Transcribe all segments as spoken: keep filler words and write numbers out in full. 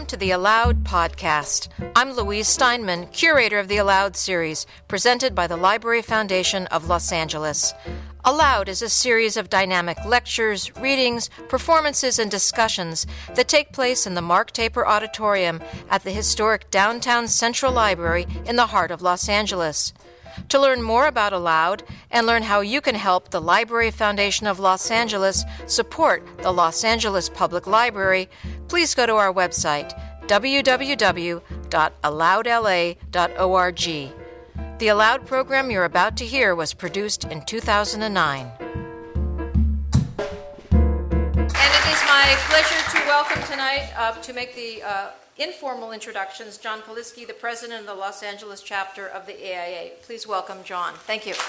Welcome to the Allowed podcast. I'm Louise Steinman, curator of the Allowed series, presented by the Library Foundation of Los Angeles. Allowed is a series of dynamic lectures, readings, performances, and discussions that take place in the Mark Taper Auditorium at the historic downtown Central Library in the heart of Los Angeles. To learn more about Allowed and learn how you can help the Library Foundation of Los Angeles support the Los Angeles Public Library, please go to our website, w w w dot allowed l a dot org. The Allowed program you're about to hear was produced in two thousand nine. And it is my pleasure to welcome tonight, uh, to make the uh, informal introductions, John Polisky, the president of the Los Angeles chapter of the A I A. Please welcome John. Thank you.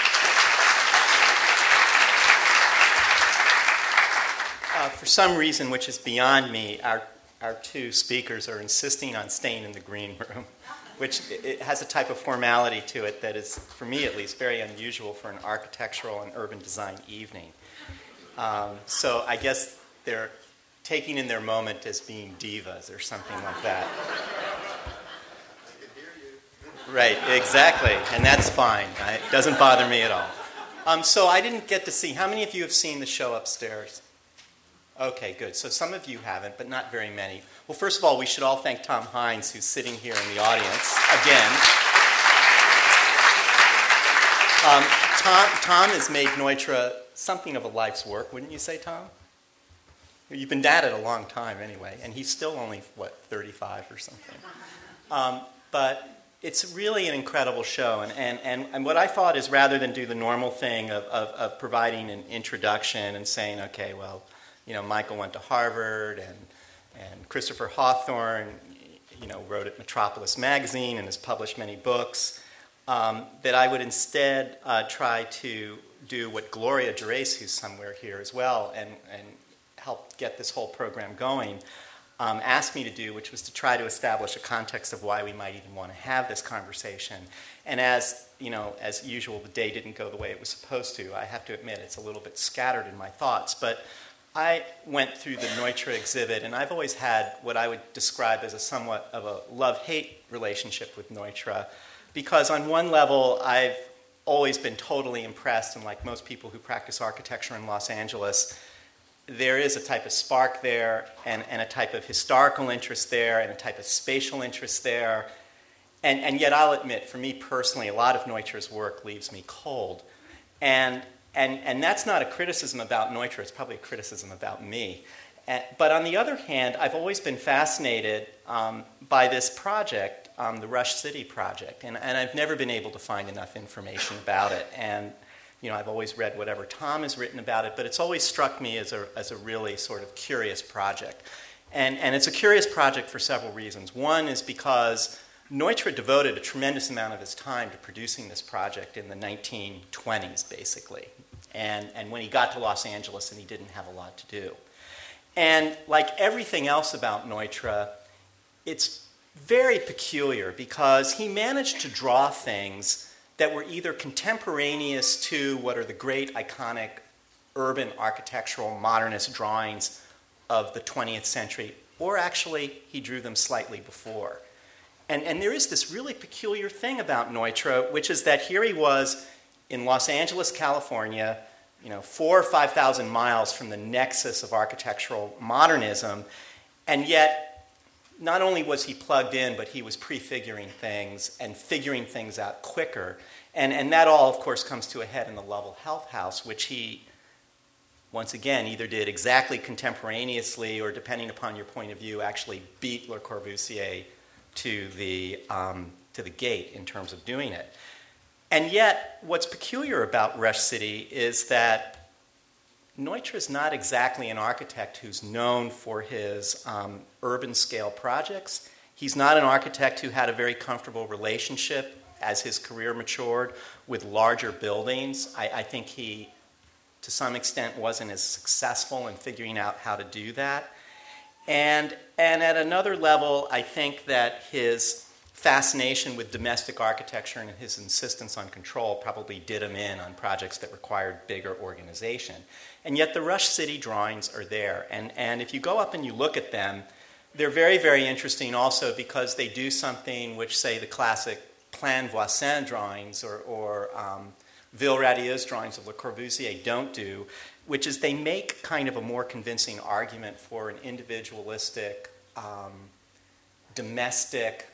Uh, for some reason which is beyond me, our, our two speakers are insisting on staying in the green room, which it has a type of formality to it that is, for me at least, very unusual for an architectural and urban design evening. Um, so I guess they're taking in their moment as being divas or something like that. I can hear you. Right, exactly, and that's fine. It doesn't bother me at all. Um, so I didn't get to see, how many of you have seen the show upstairs? Okay, good. So some of you haven't, but not very many. Well, first of all, we should all thank Tom Hines, who's sitting here in the audience again. Um, Tom, Tom has made Neutra something of a life's work, wouldn't you say, Tom? You've been at it a long time anyway, and he's still only, what, thirty-five or something. Um, but it's really an incredible show, and, and, and, and what I thought is rather than do the normal thing of, of, of providing an introduction and saying, okay, well, you know, Michael went to Harvard, and, and Christopher Hawthorne, you know, wrote at Metropolis Magazine and has published many books, um, that I would instead uh, try to do what Gloria Gerace, who's somewhere here as well, and, and helped get this whole program going, um, asked me to do, which was to try to establish a context of why we might even want to have this conversation. And as, you know, as usual, the day didn't go the way it was supposed to. I have to admit, it's a little bit scattered in my thoughts. But I went through the Neutra exhibit, and I've always had what I would describe as a somewhat of a love-hate relationship with Neutra, because on one level, I've always been totally impressed, and like most people who practice architecture in Los Angeles, there is a type of spark there, and, and a type of historical interest there, and a type of spatial interest there. And, and yet I'll admit, for me personally, a lot of Neutra's work leaves me cold. And, and, and that's not a criticism about Neutra, it's probably a criticism about me. And, but on the other hand, I've always been fascinated um, by this project, um, the Rush City project, and, and I've never been able to find enough information about it. And you know, I've always read whatever Tom has written about it, but it's always struck me as a, as a really sort of curious project. And, and it's a curious project for several reasons. One is because Neutra devoted a tremendous amount of his time to producing this project in the nineteen twenties, basically. And, and when he got to Los Angeles, and he didn't have a lot to do. And like everything else about Neutra, it's very peculiar because he managed to draw things that were either contemporaneous to what are the great iconic urban architectural modernist drawings of the twentieth century, or actually he drew them slightly before. And, and there is this really peculiar thing about Neutra, which is that here he was in Los Angeles, California, you know, four or five thousand miles from the nexus of architectural modernism, and yet not only was he plugged in, but he was prefiguring things and figuring things out quicker. And, and that all, of course, comes to a head in the Lovell Health House, which he, once again, either did exactly contemporaneously or, depending upon your point of view, actually beat Le Corbusier to the, um, to the gate in terms of doing it. And yet, what's peculiar about Rush City is that Neutra is not exactly an architect who's known for his um, urban scale projects. He's not an architect who had a very comfortable relationship as his career matured with larger buildings. I, I think he, to some extent, wasn't as successful in figuring out how to do that. And, and at another level, I think that his fascination with domestic architecture and his insistence on control probably did him in on projects that required bigger organization. And yet the Rush City drawings are there. And, and if you go up and you look at them, they're very, very interesting also because they do something which, say, the classic Plan Voisin drawings or, or um, Ville-Radieu's drawings of Le Corbusier don't do, which is they make kind of a more convincing argument for an individualistic, um, domestic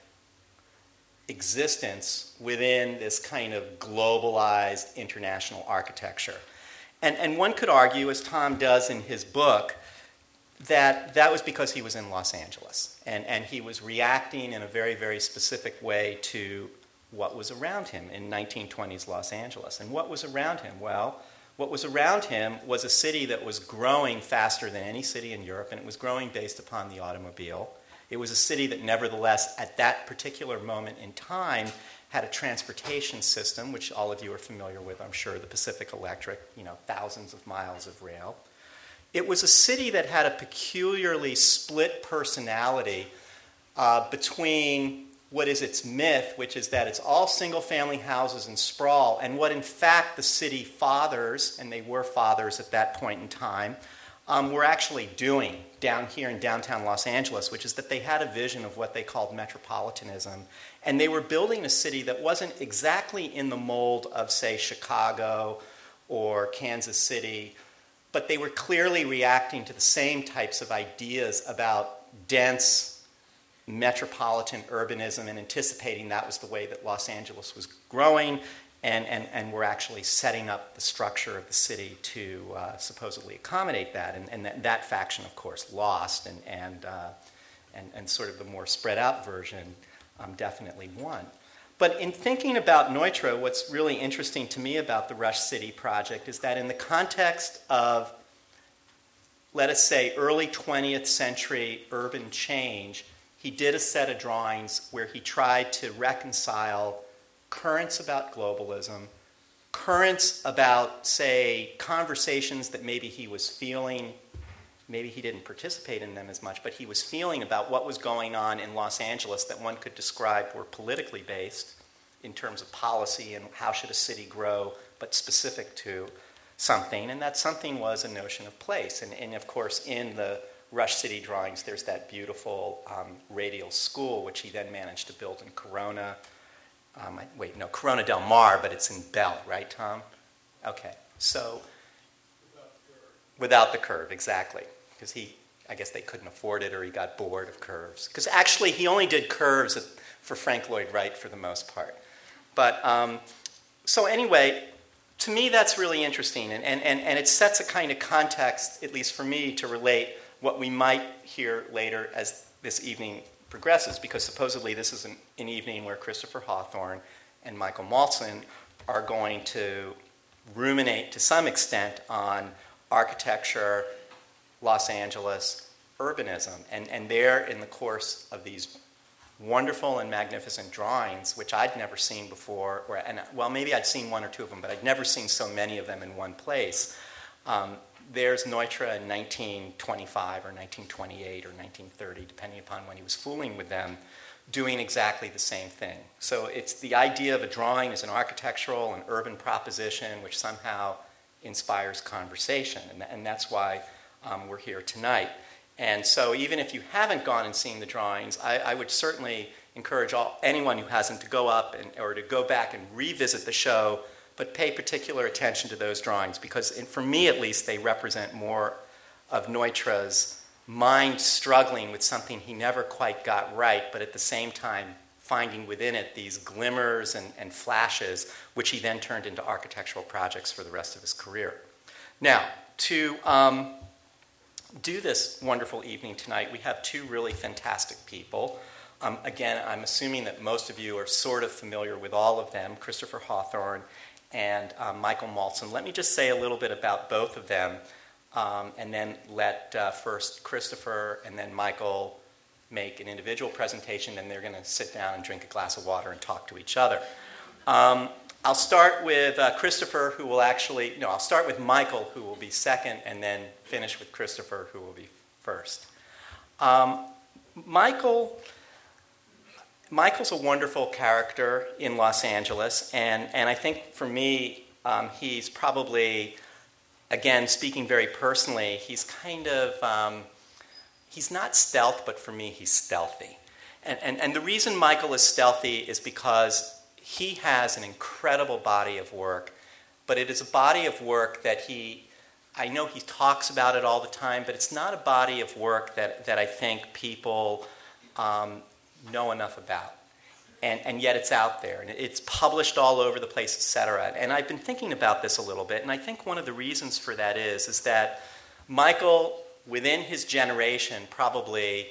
existence within this kind of globalized international architecture. And, and one could argue, as Tom does in his book, that that was because he was in Los Angeles. And, and he was reacting in a very, very specific way to what was around him in nineteen twenties Los Angeles. And what was around him? Well, what was around him was a city that was growing faster than any city in Europe, and it was growing based upon the automobile. It was a city that nevertheless, at that particular moment in time, had a transportation system, which all of you are familiar with, I'm sure, the Pacific Electric, you know, thousands of miles of rail. It was a city that had a peculiarly split personality uh, between what is its myth, which is that it's all single-family houses and sprawl, and what in fact the city fathers, and they were fathers at that point in time, um, were actually doing down here in downtown Los Angeles, which is that they had a vision of what they called metropolitanism, and they were building a city that wasn't exactly in the mold of, say, Chicago or Kansas City, but they were clearly reacting to the same types of ideas about dense metropolitan urbanism and anticipating that was the way that Los Angeles was growing, and, and, and were actually setting up the structure of the city to uh, supposedly accommodate that. And, and that, that faction, of course, lost, and, and, uh, and, and sort of the more spread out version um, definitely won. But in thinking about Neutra, what's really interesting to me about the Rush City project is that in the context of, let us say, early twentieth century urban change, he did a set of drawings where he tried to reconcile currents about globalism, currents about, say, conversations that maybe he was feeling, maybe he didn't participate in them as much, but he was feeling about what was going on in Los Angeles that one could describe were politically based in terms of policy and how should a city grow, but specific to something. And that something was a notion of place. And, and of course, in the Rush City drawings, there's that beautiful um, radial school, which he then managed to build in Corona. Um, I, wait, no, Corona del Mar, but it's in Bell, right, Tom? Okay, so without the curve, without the curve exactly, because he, I guess they couldn't afford it, or he got bored of curves. Because actually, he only did curves for Frank Lloyd Wright for the most part. But um, so anyway, to me, that's really interesting, and, and, and, and it sets a kind of context, at least for me, to relate what we might hear later as this evening progresses, because supposedly this is an, an evening where Christopher Hawthorne and Michael Maltzan are going to ruminate to some extent on architecture, Los Angeles, urbanism. And, and there, in the course of these wonderful and magnificent drawings, which I'd never seen before, or, and well, maybe I'd seen one or two of them, but I'd never seen so many of them in one place. Um, There's Neutra in nineteen twenty-five or nineteen twenty-eight or nineteen thirty, depending upon when he was fooling with them, doing exactly the same thing. So it's the idea of a drawing as an architectural and urban proposition which somehow inspires conversation, and, and that's why um, we're here tonight. And so even if you haven't gone and seen the drawings, I, I would certainly encourage all, anyone who hasn't to go up and, or to go back and revisit the show, but pay particular attention to those drawings, because in, for me at least, they represent more of Neutra's mind struggling with something he never quite got right, but at the same time finding within it these glimmers and, and flashes, which he then turned into architectural projects for the rest of his career. Now, to um, do this wonderful evening tonight, we have two really fantastic people. Um, again, I'm assuming that most of you are sort of familiar with all of them, Christopher Hawthorne and um, Michael Maltzan. Let me just say a little bit about both of them, um, and then let uh, first Christopher and then Michael make an individual presentation, and they're going to sit down and drink a glass of water and talk to each other. Um, I'll start with uh, Christopher, who will actually, no, I'll start with Michael, who will be second, and then finish with Christopher, who will be first. Um, Michael... Michael's a wonderful character in Los Angeles, and, and I think for me, um, he's probably, again, speaking very personally, he's kind of, um, he's not stealth, but for me, he's stealthy. And, and, and the reason Michael is stealthy is because he has an incredible body of work, but it is a body of work that he, I know he talks about it all the time, but it's not a body of work that, that I think people um, know enough about. And, and yet it's out there, and it's published all over the place, et cetera. And I've been thinking about this a little bit, and I think one of the reasons for that is, is that Michael, within his generation, probably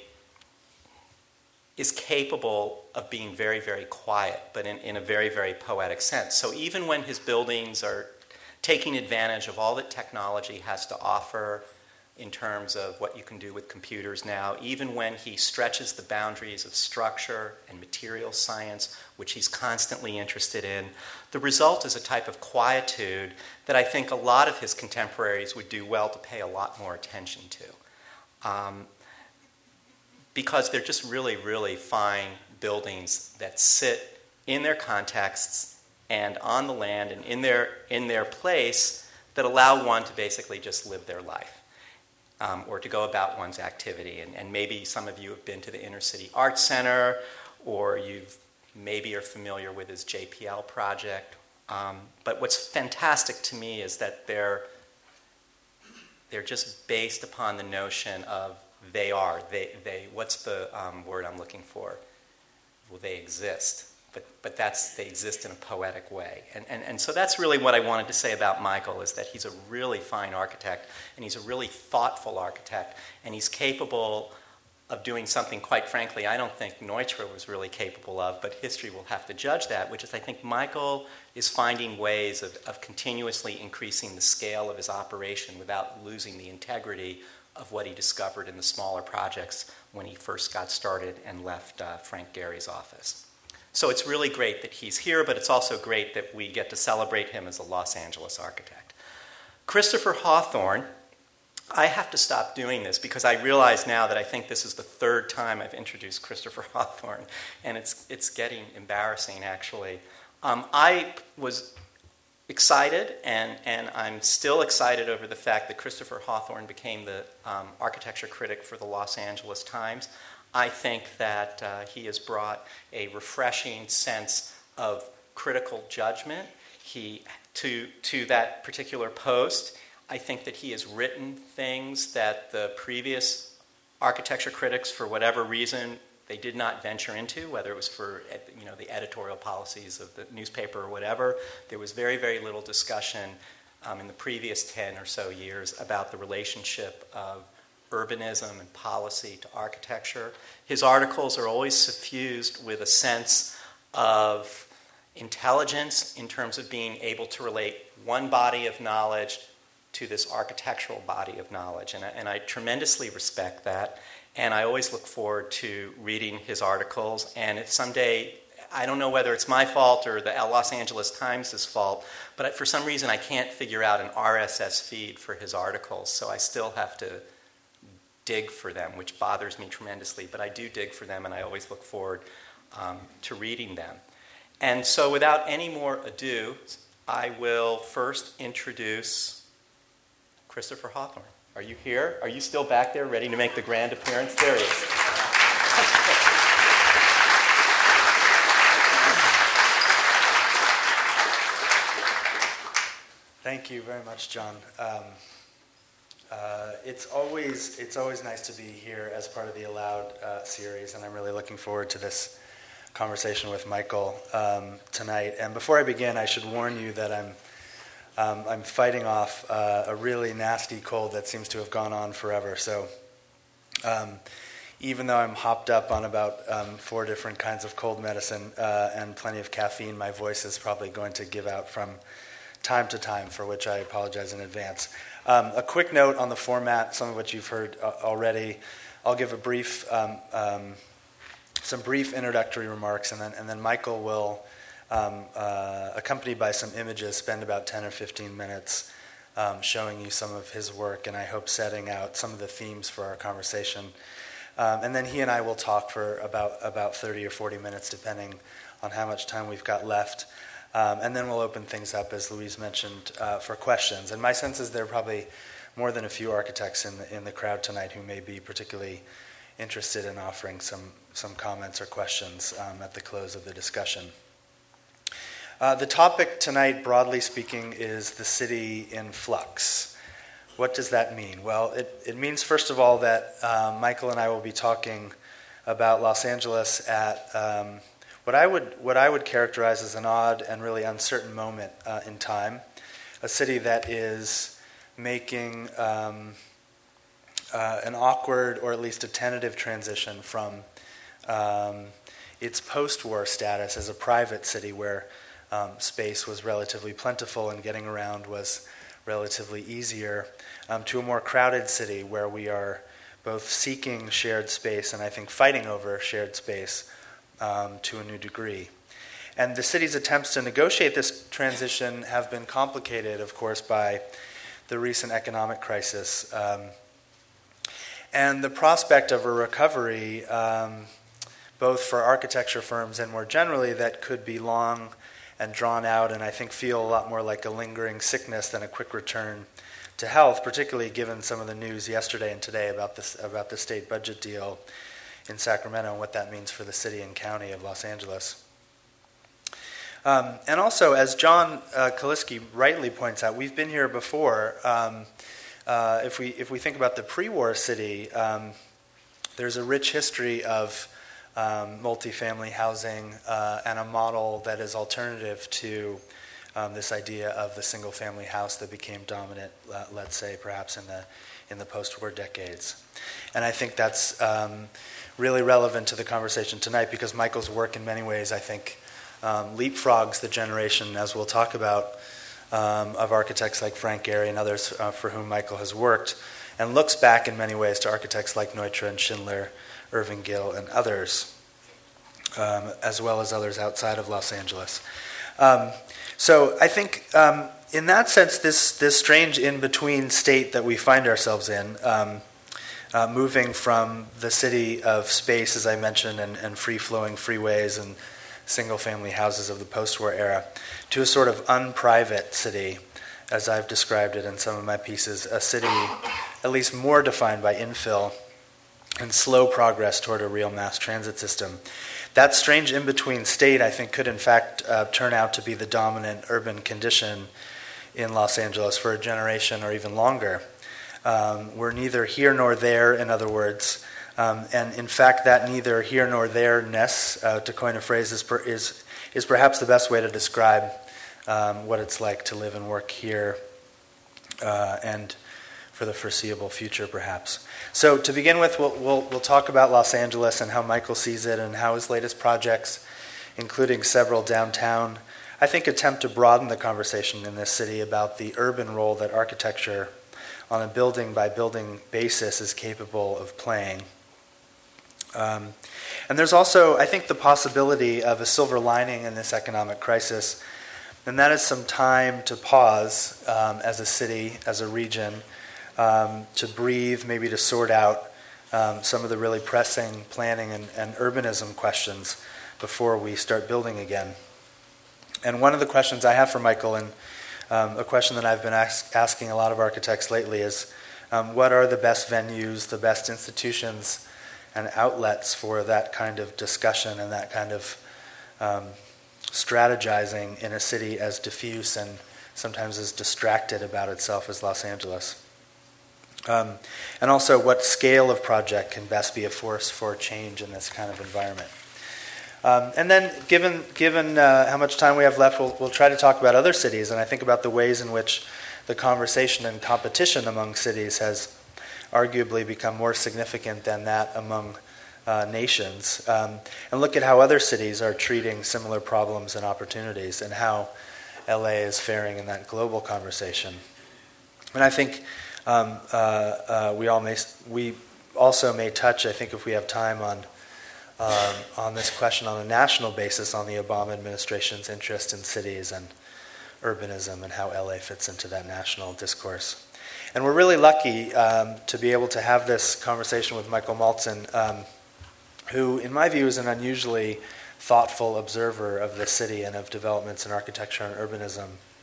is capable of being very, very quiet, but in, in a very, very poetic sense. So even when his buildings are taking advantage of all that technology has to offer in terms of what you can do with computers now, even when he stretches the boundaries of structure and material science, which he's constantly interested in, the result is a type of quietude that I think a lot of his contemporaries would do well to pay a lot more attention to. Um, because they're just really, really fine buildings that sit in their contexts and on the land and in their, in their place that allow one to basically just live their life. Um, or to go about one's activity. And, and maybe some of you have been to the Inner City Arts Center, or you've maybe are familiar with his J P L project. Um, but what's fantastic to me is that they're, they're just based upon the notion of they are. They, they, what's the um, word I'm looking for? Well, they exist. But, but that's, they exist in a poetic way. And, and, and so that's really what I wanted to say about Michael, is that he's a really fine architect, and he's a really thoughtful architect, and he's capable of doing something, quite frankly, I don't think Neutra was really capable of, but history will have to judge that, which is I think Michael is finding ways of, of continuously increasing the scale of his operation without losing the integrity of what he discovered in the smaller projects when he first got started and left uh, Frank Gehry's office. So it's really great that he's here, but it's also great that we get to celebrate him as a Los Angeles architect. Christopher Hawthorne, I have to stop doing this because I realize now that I think this is the third time I've introduced Christopher Hawthorne, and it's, it's getting embarrassing, actually. Um, I was excited, and, and I'm still excited over the fact that Christopher Hawthorne became the um, architecture critic for the Los Angeles Times. I think that uh, he has brought a refreshing sense of critical judgment he, to, to that particular post. I think that he has written things that the previous architecture critics, for whatever reason, they did not venture into, whether it was for you know, the editorial policies of the newspaper or whatever. There was very, very little discussion um, in the previous ten or so years about the relationship of urbanism and policy to architecture. His articles are always suffused with a sense of intelligence in terms of being able to relate one body of knowledge to this architectural body of knowledge. And I, and I tremendously respect that. And I always look forward to reading his articles. And if someday, I don't know whether it's my fault or the Los Angeles Times' fault, but for some reason I can't figure out an R S S feed for his articles. So I still have to dig for them, which bothers me tremendously, but I do dig for them, and I always look forward um, to reading them. And so without any more ado, I will first introduce Christopher Hawthorne. Are you here? Are you still back there, ready to make the grand appearance? There he is. Thank you very much, John. Um, Uh, it's always it's always nice to be here as part of the Allowed uh, series, and I'm really looking forward to this conversation with Michael um, tonight. And before I begin, I should warn you that I'm um, I'm fighting off uh, a really nasty cold that seems to have gone on forever. So um, even though I'm hopped up on about um, four different kinds of cold medicine uh, and plenty of caffeine, my voice is probably going to give out from time to time, for which I apologize in advance. Um, a quick note on the format, some of which you've heard uh, already. I'll give a brief, um, um, some brief introductory remarks, and then and then Michael will, um, uh, accompanied by some images, spend about ten or fifteen minutes um, showing you some of his work, and I hope setting out some of the themes for our conversation. Um, and then he and I will talk for about about thirty or forty minutes, depending on how much time we've got left. Um, and then we'll open things up, as Louise mentioned, uh, for questions. And my sense is there are probably more than a few architects in the, in the crowd tonight who may be particularly interested in offering some, some comments or questions um, at the close of the discussion. Uh, the topic tonight, broadly speaking, is the city in flux. What does that mean? Well, it, it means, first of all, that uh, Michael and I will be talking about Los Angeles at um, what I would what I would characterize as an odd and really uncertain moment uh, in time, a city that is making um, uh, an awkward or at least a tentative transition from um, its post-war status as a private city where um, space was relatively plentiful and getting around was relatively easier, um, to a more crowded city where we are both seeking shared space and I think fighting over shared space um, to a new degree. And the city's attempts to negotiate this transition have been complicated, of course, by the recent economic crisis. Um, and the prospect of a recovery, um, both for architecture firms and more generally, that could be long and drawn out and I think feel a lot more like a lingering sickness than a quick return to health, particularly given some of the news yesterday and today about this about the state budget deal in Sacramento and what that means for the city and county of Los Angeles. Um, and also, as John uh, Kaliski rightly points out, we've been here before. Um, uh, if we if we think about the pre-war city, um, there's a rich history of um, multifamily housing uh, and a model that is alternative to um, this idea of the single-family house that became dominant, uh, let's say, perhaps in the in the post-war decades. And I think that's um, really relevant to the conversation tonight because Michael's work, in many ways, I think, Um, leapfrogs the generation, as we'll talk about, um, of architects like Frank Gehry and others uh, for whom Michael has worked, and looks back in many ways to architects like Neutra and Schindler, Irving Gill, and others, um, as well as others outside of Los Angeles. Um, so I think um, in that sense, this, this strange in-between state that we find ourselves in, um, uh, moving from the city of space, as I mentioned, and, and free-flowing freeways and single-family houses of the post-war era, to a sort of unprivate city, as I've described it in some of my pieces, a city at least more defined by infill and slow progress toward a real mass transit system. That strange in-between state, I think, could in fact uh, turn out to be the dominant urban condition in Los Angeles for a generation or even longer. Um, we're neither here nor there, in other words. Um, and in fact, that neither here nor there-ness, uh, to coin a phrase, is, per, is, is perhaps the best way to describe um, what it's like to live and work here uh, and for the foreseeable future, perhaps. So to begin with, we'll, we'll, we'll talk about Los Angeles and how Michael sees it and how his latest projects, including several downtown, I think attempt to broaden the conversation in this city about the urban role that architecture on a building-by-building basis is capable of playing. Um, and there's also, I think, the possibility of a silver lining in this economic crisis, and that is some time to pause um, as a city, as a region, um, to breathe, maybe to sort out um, some of the really pressing planning and, and urbanism questions before we start building again. And one of the questions I have for Michael, and um, a question that I've been ask, asking a lot of architects lately, is um, what are the best venues, the best institutions, and outlets for that kind of discussion and that kind of um, strategizing in a city as diffuse and sometimes as distracted about itself as Los Angeles. Um, and also what scale of project can best be a force for change in this kind of environment. Um, and then given given uh, how much time we have left, we'll, we'll try to talk about other cities, and I think about the ways in which the conversation and competition among cities has arguably become more significant than that among uh, nations, um, and look at how other cities are treating similar problems and opportunities and how L A is faring in that global conversation. And I think um, uh, uh, we all may, we also may touch, I think if we have time, on um, on this question on a national basis on the Obama administration's interest in cities and urbanism and how L A fits into that national discourse. And we're really lucky um, to be able to have this conversation with Michael Maltzan, um, who, in my view, is an unusually thoughtful observer of the city and of developments in architecture and urbanism.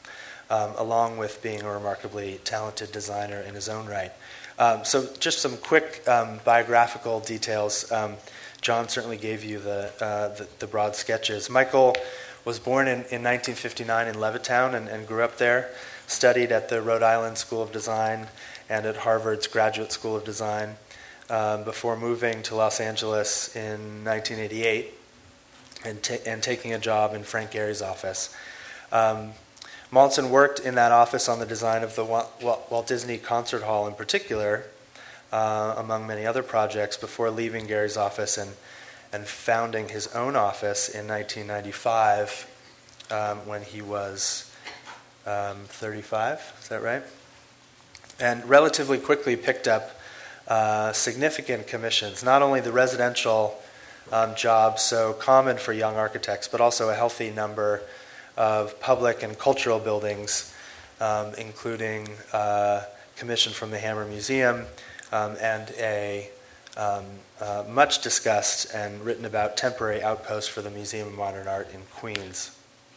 um, along with being a remarkably talented designer in his own right. Um, so just some quick um, biographical details. Um, John certainly gave you the, uh, the, the broad sketches. Michael was born in, in nineteen fifty-nine in Levittown and, and grew up there, studied at the Rhode Island School of Design and at Harvard's Graduate School of Design um, before moving to Los Angeles in nineteen eighty-eight and, ta- and taking a job in Frank Gehry's office. Um, Mollison worked in that office on the design of the Walt Disney Concert Hall in particular, uh, among many other projects, before leaving Gehry's office and, and founding his own office in nineteen ninety-five um, when he was um, thirty-five, is that right? And relatively quickly picked up uh, significant commissions, not only the residential um, jobs so common for young architects, but also a healthy number of public and cultural buildings, um, including uh, commission from the Hammer Museum um, and a um, uh, much discussed and written about temporary outpost for the Museum of Modern Art in Queens.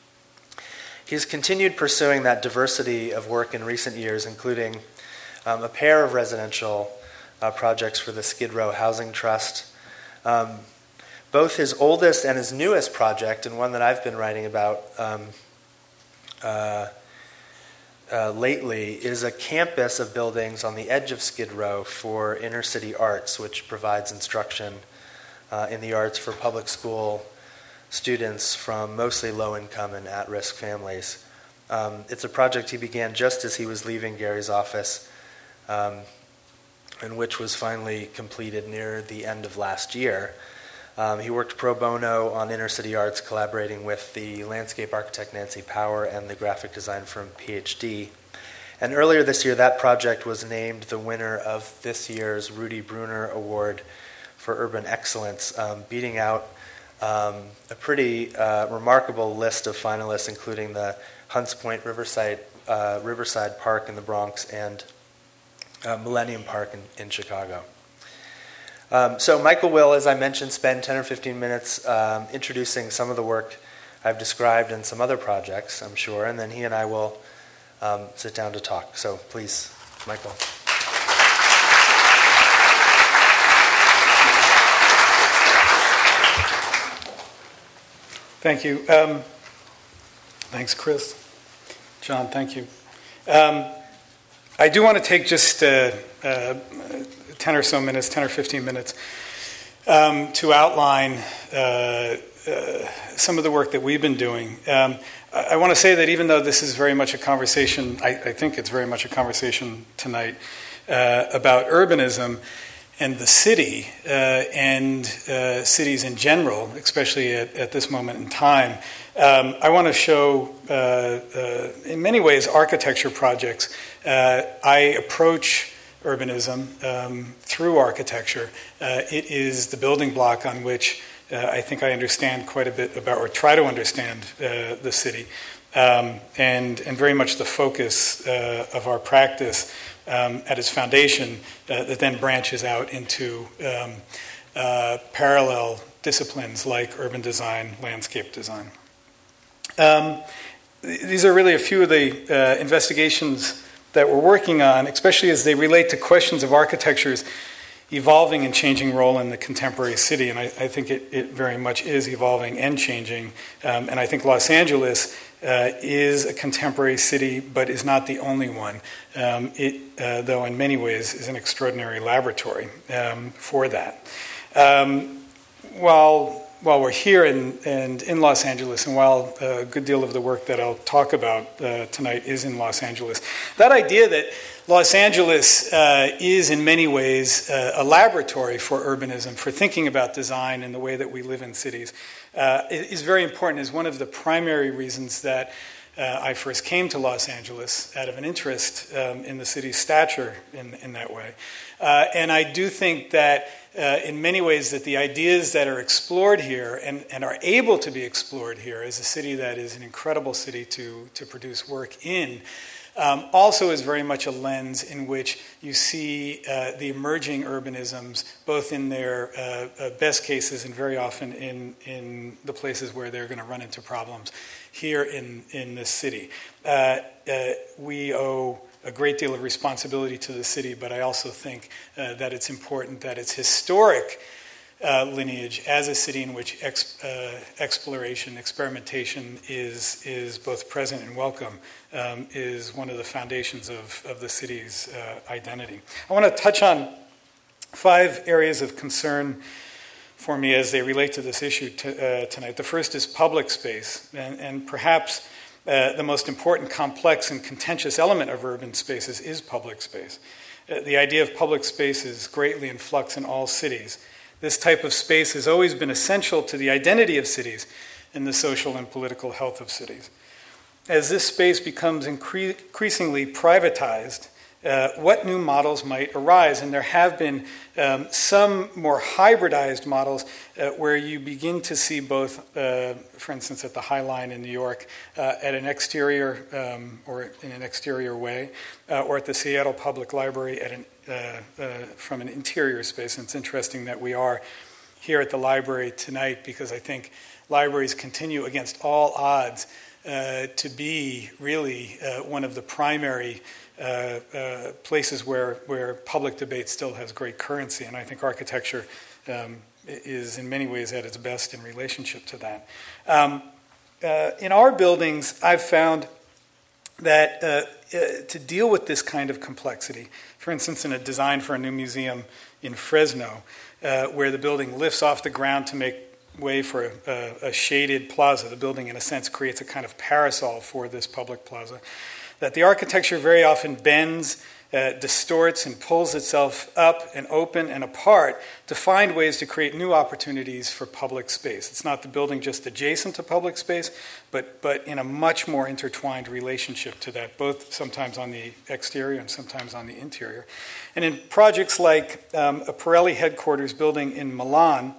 He's continued pursuing that diversity of work in recent years, including um, a pair of residential uh, projects for the Skid Row Housing Trust. Um, Both his oldest and his newest project, and one that I've been writing about um, uh, uh, lately, is a campus of buildings on the edge of Skid Row for inner city arts, which provides instruction uh, in the arts for public school students from mostly low-income and at-risk families. Um, it's a project he began just as he was leaving Gehry's office, um, and which was finally completed near the end of last year. Um, he worked pro bono on inner city arts, collaborating with the landscape architect Nancy Power and the graphic design firm P H D. And earlier this year, that project was named the winner of this year's Rudy Bruner Award for Urban Excellence, um, beating out um, a pretty uh, remarkable list of finalists, including the Hunts Point Riverside, uh, Riverside Park in the Bronx and uh, Millennium Park in, in Chicago. Um, so Michael will, as I mentioned, spend ten or fifteen minutes um, introducing some of the work I've described and some other projects, I'm sure, and then he and I will um, sit down to talk. So please, Michael. Thank you. Um, thanks, Chris. John, thank you. Um, I do want to take just uh, uh, ten or so minutes, ten or fifteen minutes, um, to outline uh, uh, some of the work that we've been doing. Um, I, I want to say that even though this is very much a conversation, I, I think it's very much a conversation tonight uh, about urbanism and the city uh, and uh, cities in general, especially at, at this moment in time. Um, I want to show, uh, uh, in many ways, architecture projects. Uh, I approach urbanism um, through architecture. Uh, it is the building block on which uh, I think I understand quite a bit about, or try to understand, uh, the city, um, and and very much the focus uh, of our practice um, at its foundation uh, that then branches out into um, uh, parallel disciplines like urban design, landscape design. Um, th- these are really a few of the uh, investigations that we're working on, especially as they relate to questions of architecture's evolving and changing role in the contemporary city. And I, I think it, it very much is evolving and changing. Um, and I think Los Angeles uh, is a contemporary city, but is not the only one. Um, it, uh, though in many ways, is an extraordinary laboratory um, for that. Um, while While we're here in, and in Los Angeles, and while a good deal of the work that I'll talk about uh, tonight is in Los Angeles, that idea that Los Angeles uh, is in many ways uh, a laboratory for urbanism, for thinking about design and the way that we live in cities, uh, is very important, is one of the primary reasons that uh, I first came to Los Angeles, out of an interest um, in the city's stature in, in that way. Uh, and I do think that Uh, in many ways that the ideas that are explored here and, and are able to be explored here as a city that is an incredible city to, to produce work in um, also is very much a lens in which you see uh, the emerging urbanisms, both in their uh, uh, best cases and very often in, in the places where they're going to run into problems here in, in this city. Uh, uh, we owe a great deal of responsibility to the city, but I also think uh, that it's important that its historic Uh, lineage as a city in which ex, uh, exploration, experimentation is is both present and welcome um, is one of the foundations of, of the city's uh, identity. I want to touch on five areas of concern for me as they relate to this issue to, uh, tonight. The first is public space, and, and perhaps uh, the most important, complex, and contentious element of urban spaces is public space. Uh, the idea of public space is greatly in flux in all cities. This type of space has always been essential to the identity of cities and the social and political health of cities. As this space becomes incre- increasingly privatized, uh, what new models might arise? And there have been um, some more hybridized models uh, where you begin to see both, uh, for instance, at the High Line in New York, uh, at an exterior um, or in an exterior way, uh, or at the Seattle Public Library at an Uh, uh, from an interior space. And it's interesting that we are here at the library tonight because I think libraries continue against all odds uh, to be really uh, one of the primary uh, uh, places where, where public debate still has great currency. And I think architecture um, is in many ways at its best in relationship to that. Um, uh, in our buildings, I've found that uh, uh, to deal with this kind of complexity, for instance, in a design for a new museum in Fresno, uh, where the building lifts off the ground to make way for a, a, a shaded plaza, the building in a sense creates a kind of parasol for this public plaza, that the architecture very often bends, uh, distorts, and pulls itself up and open and apart to find ways to create new opportunities for public space. It's not the building just adjacent to public space, but, but in a much more intertwined relationship to that, both sometimes on the exterior and sometimes on the interior. And in projects like um, a Pirelli headquarters building in Milan,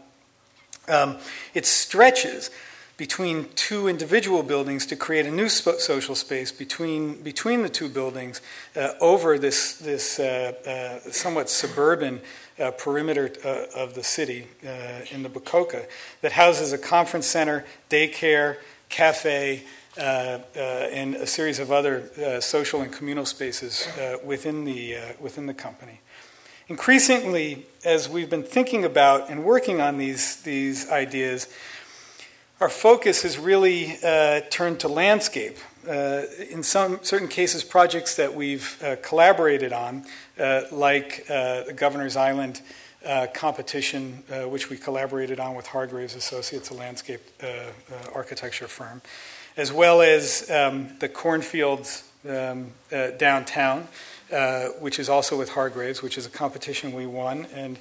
um, it stretches between two individual buildings to create a new sp- social space between between the two buildings uh, over this this uh, uh, somewhat suburban uh, perimeter uh, of the city uh, in the Bicocca that houses a conference center, daycare, cafe, uh, uh, and a series of other uh, social and communal spaces uh, within the uh, within the company. Increasingly, as we've been thinking about and working on these these ideas, our focus has really uh, turned to landscape. Uh, in some certain cases, projects that we've uh, collaborated on, uh, like uh, the Governor's Island uh, competition, uh, which we collaborated on with Hargraves Associates, a landscape uh, uh, architecture firm, as well as um, the cornfields um, uh, downtown, uh, which is also with Hargraves, which is a competition we won and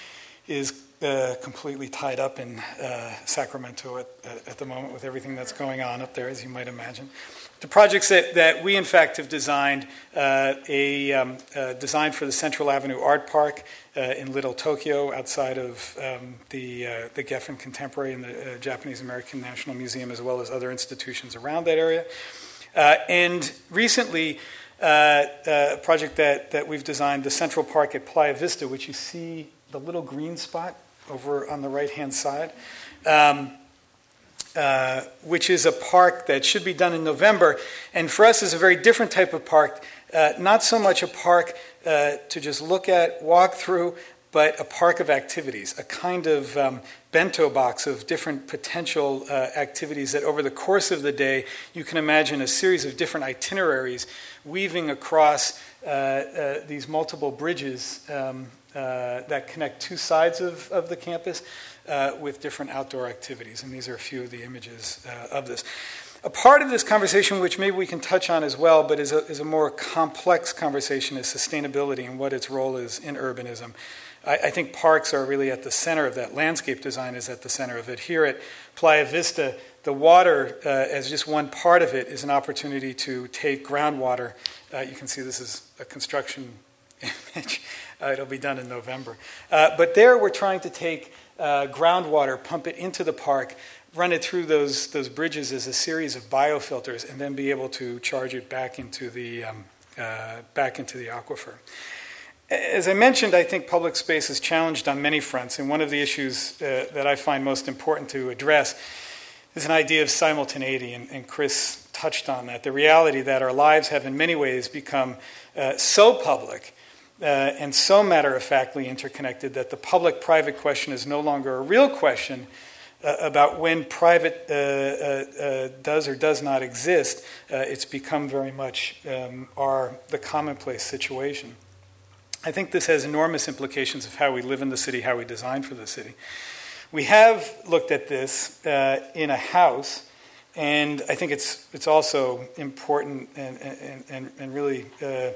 is Uh, completely tied up in uh, Sacramento at, at the moment with everything that's going on up there, as you might imagine. The projects that, that we, in fact, have designed, uh, a um, uh, design for the Central Avenue Art Park uh, in Little Tokyo, outside of um, the, uh, the Geffen Contemporary and the uh, Japanese American National Museum, as well as other institutions around that area. Uh, and recently, uh, uh, a project that, that we've designed, the Central Park at Playa Vista, which you see the little green spot over on the right-hand side, um, uh, which is a park that should be done in November. And for us, is a very different type of park, uh, not so much a park uh, to just look at, walk through, but a park of activities, a kind of um, bento box of different potential uh, activities that over the course of the day, you can imagine a series of different itineraries weaving across uh, uh, these multiple bridges um, Uh, that connect two sides of, of the campus uh, with different outdoor activities. And these are a few of the images uh, of this. A part of this conversation, which maybe we can touch on as well, but is a, is a more complex conversation, is sustainability and what its role is in urbanism. I, I think parks are really at the center of that. Landscape design is at the center of it. Here at Playa Vista, the water, uh, as just one part of it, is an opportunity to take groundwater. Uh, you can see this is a construction image. Uh, it'll be done in November. Uh, but there we're trying to take uh, groundwater, pump it into the park run it through those those bridges as a series of biofilters, and then be able to charge it back into the um, uh, back into the aquifer. As I mentioned, I think public space is challenged on many fronts, and one of the issues uh, that I find most important to address is an idea of simultaneity, and, and Chris touched on that. The reality that our lives have in many ways become uh, so public uh, and so matter-of-factly interconnected that the public-private question is no longer a real question uh, about when private uh, uh, uh, does or does not exist. Uh, it's become very much um, our the commonplace situation. I think this has enormous implications of how we live in the city, how we design for the city. We have looked at this uh, in a house, and I think it's it's also important and and, and, and really uh,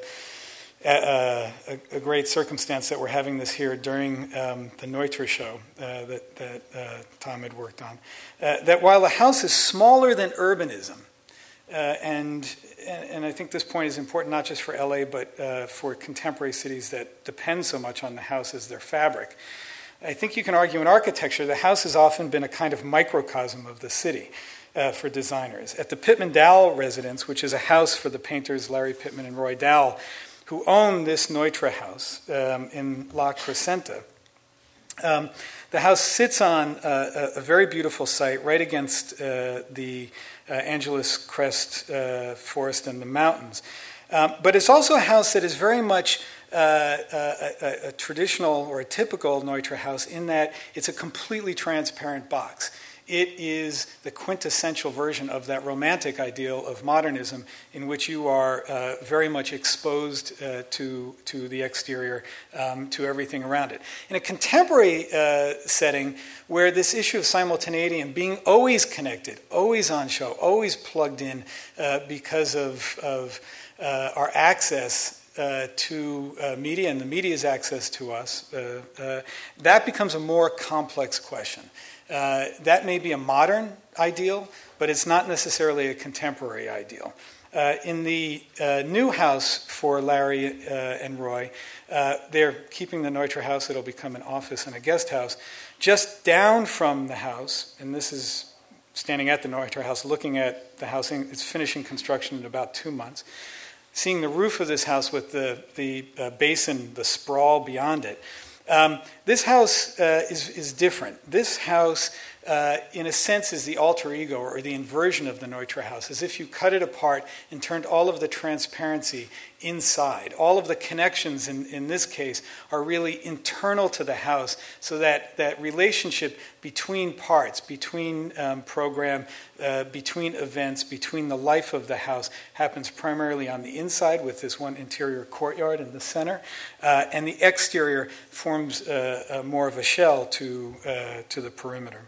a, a, a great circumstance that we're having this here during um, the Neutra show uh, that, that uh, Tom had worked on. Uh, that while the house is smaller than urbanism, uh, and, and and I think this point is important not just for L A, but uh, for contemporary cities that depend so much on the house as their fabric. I think you can argue in architecture, the house has often been a kind of microcosm of the city uh, for designers. At the Pittman Dowell residence, which is a house for the painters Larry Pittman and Roy Dowell, who own this Neutra house um, in La Crescenta, um, the house sits on a, a very beautiful site right against uh, the uh, Angeles Crest uh, forest and the mountains. Um, but it's also a house that is very much Uh, a, a, a traditional or a typical Neutra house in that it's a completely transparent box. It is the quintessential version of that romantic ideal of modernism in which you are uh, very much exposed uh, to, to the exterior, um, to everything around it. In a contemporary uh, setting where this issue of simultaneity and being always connected, always on show, always plugged in uh, because of, of uh, our access Uh, to uh, media and the media's access to us, uh, uh, that becomes a more complex question. Uh, that may be a modern ideal, but it's not necessarily a contemporary ideal. Uh, in the uh, new house for Larry uh, and Roy, uh, they're keeping the Neutra house. It'll become an office and a guest house. Just down from the house, and this is standing at the Neutra house, looking at the house, it's finishing construction in about two months. Seeing the roof of this house with the, the uh, basin, the sprawl beyond it. Um, this house uh, is, is different. This house, uh, in a sense, is the alter ego or the inversion of the Neutra house, as if you cut it apart and turned all of the transparency inside. All of the connections in, in this case are really internal to the house, so that that relationship between parts, between um, program, uh, between events, between the life of the house happens primarily on the inside with this one interior courtyard in the center, uh, and the exterior forms uh, uh, more of a shell to uh, to the perimeter.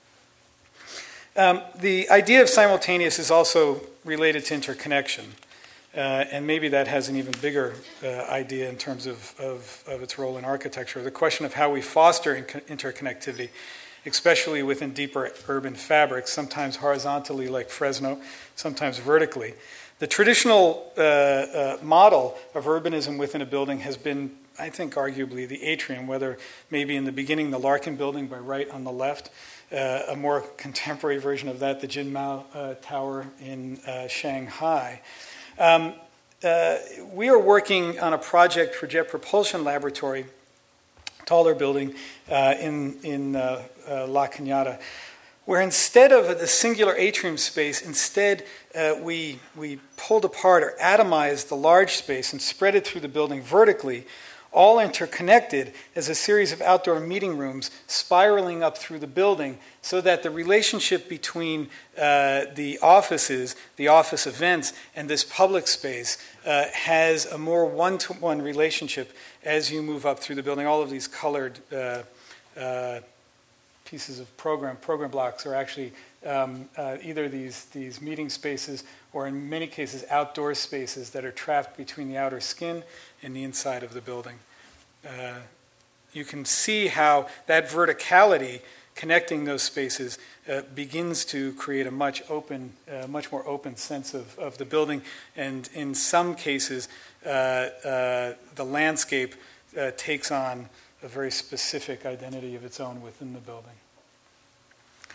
Um, the idea of simultaneous is also related to interconnection. Uh, and maybe that has an even bigger uh, idea in terms of, of, of its role in architecture. The question of how we foster in- interconnectivity, especially within deeper urban fabrics, sometimes horizontally like Fresno, sometimes vertically. The traditional uh, uh, model of urbanism within a building has been, I think, arguably the atrium, whether maybe in the beginning the Larkin building by Wright on the left, uh, a more contemporary version of that, the Jinmao uh, Tower in uh, Shanghai. Um, uh, we are working on a project for Jet Propulsion Laboratory, taller building uh, in, in uh, uh, La Cañada, where instead of the singular atrium space, instead uh, we, we pulled apart or atomized the large space and spread it through the building vertically, all interconnected as a series of outdoor meeting rooms spiraling up through the building, so that the relationship between uh, the offices, the office events, and this public space uh, has a more one-to-one relationship as you move up through the building. All of these colored uh, uh, pieces of program, program blocks are actually um, uh, either these, these meeting spaces or in many cases outdoor spaces that are trapped between the outer skin and the inside of the building. Uh, you can see how that verticality connecting those spaces uh, begins to create a much open, uh, much more open sense of, of the building, and in some cases, uh, uh, the landscape uh, takes on a very specific identity of its own within the building.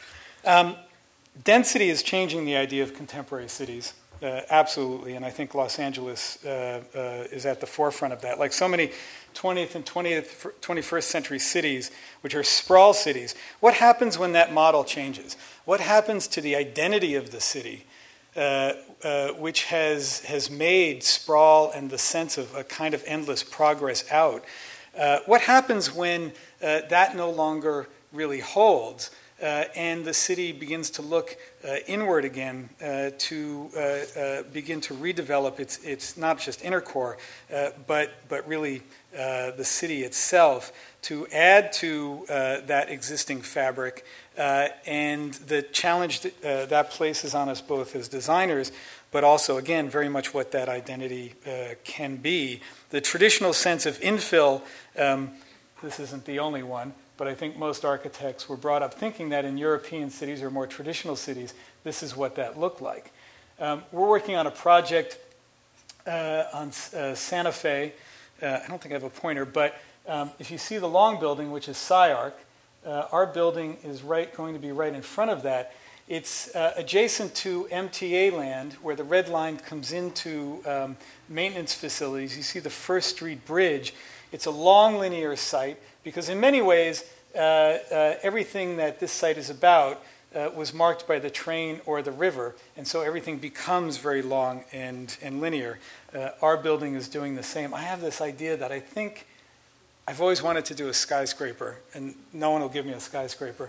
Um, density is changing the idea of contemporary cities, uh, absolutely, and I think Los Angeles uh, uh, is at the forefront of that. Like so many twentieth and twentieth, twenty-first century cities, which are sprawl cities, what happens when that model changes? What happens to the identity of the city, uh, uh, which has, has made sprawl and the sense of a kind of endless progress out? Uh, what happens when uh, that no longer really holds? Uh, and the city begins to look uh, inward again uh, to uh, uh, begin to redevelop its, its not just inner core, uh, but, but really uh, the city itself, to add to uh, that existing fabric. Uh, and the challenge that, uh, that places on us both as designers, but also, again, very much what that identity uh, can be. The traditional sense of infill, um, this isn't the only one, but I think most architects were brought up thinking that in European cities or more traditional cities, this is what that looked like. Um, we're working on a project uh, on uh, Santa Fe. Uh, I don't think I have a pointer, but um, if you see the long building, which is SciArc, uh, our building is right going to be right in front of that. It's uh, adjacent to M T A land, where the red line comes into um, maintenance facilities. You see the First Street Bridge. It's a long linear site, because in many ways, uh, uh, everything that this site is about uh, was marked by the train or the river, and so everything becomes very long and, and linear. Uh, our building is doing the same. I have this idea that I think I've always wanted to do a skyscraper, and no one will give me a skyscraper.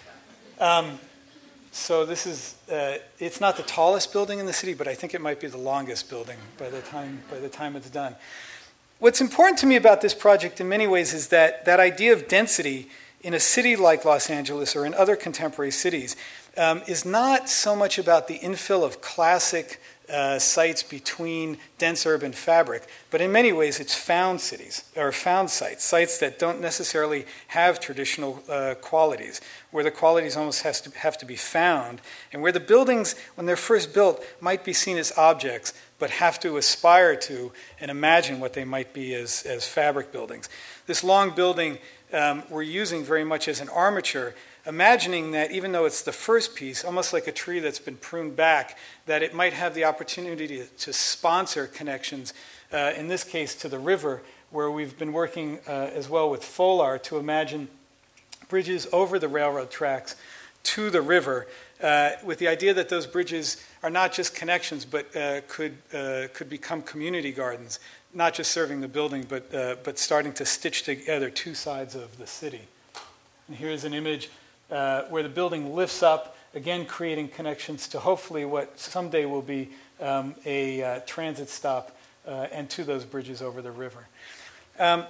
Um, so this is, uh, it's not the tallest building in the city, but I think it might be the longest building by the time, by the time it's done. What's important to me about this project in many ways is that that idea of density in a city like Los Angeles or in other contemporary cities um, is not so much about the infill of classic uh, sites between dense urban fabric, but in many ways it's found cities, or found sites, sites that don't necessarily have traditional uh, qualities, where the qualities almost has to have to be found, and where the buildings, when they're first built, might be seen as objects, but have to aspire to and imagine what they might be as, as fabric buildings. This long building um, we're using very much as an armature, imagining that even though it's the first piece, almost like a tree that's been pruned back, that it might have the opportunity to, to sponsor connections, uh, in this case to the river, where we've been working uh, as well with Folar to imagine bridges over the railroad tracks to the river, uh, with the idea that those bridges are not just connections, but uh, could uh, could become community gardens, not just serving the building, but uh, but starting to stitch together two sides of the city. And here's an image uh, where the building lifts up, again creating connections to hopefully what someday will be um, a uh, transit stop uh, and to those bridges over the river. Um,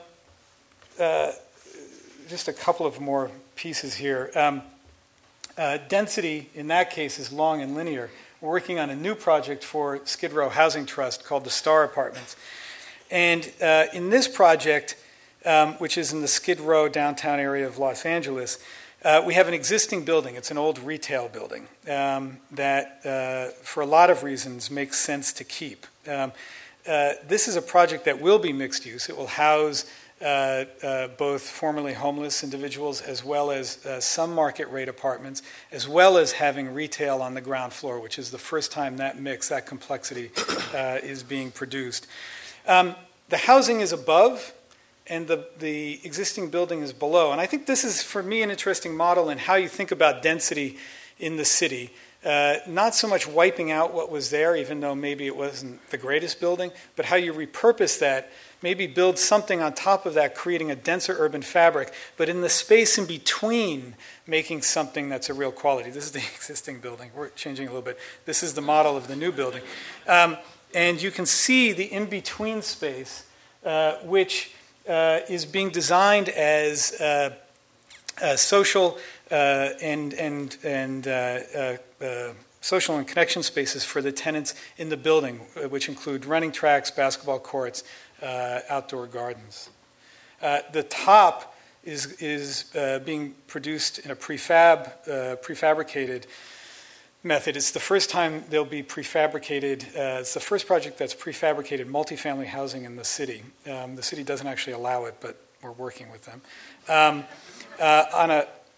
uh, just a couple of more pieces here. Um, uh, density, in that case, is long and linear. We're working on a new project for Skid Row Housing Trust called the Star Apartments. And uh, in this project, um, which is in the Skid Row downtown area of Los Angeles, uh, we have an existing building. It's an old retail building um, that, uh, for a lot of reasons, makes sense to keep. Um, uh, this is a project that will be mixed use. It will house uh, uh, both formerly homeless individuals as well as uh, some market rate apartments, as well as having retail on the ground floor, which is the first time that mix, that complexity uh, is being produced. Um, the housing is above, and the, the existing building is below. And I think this is, for me, an interesting model in how you think about density in the city. Uh, not so much wiping out what was there, even though maybe it wasn't the greatest building, but how you repurpose that, maybe build something on top of that, creating a denser urban fabric, but in the space in between, making something that's a real quality. This is the existing building. We're changing a little bit. This is the model of the new building. Um, and you can see the in-between space, uh, which uh, is being designed as uh, uh, social uh, and, and, and uh, uh, uh, social and connection spaces for the tenants in the building, which include running tracks, basketball courts, uh, outdoor gardens. Uh, the top is, is uh, being produced in a prefab, uh, prefabricated method. It's the first time there'll be prefabricated, uh, it's the first project that's prefabricated multifamily housing in the city. Um, the city doesn't actually allow it, but we're working with them. Um, uh, on a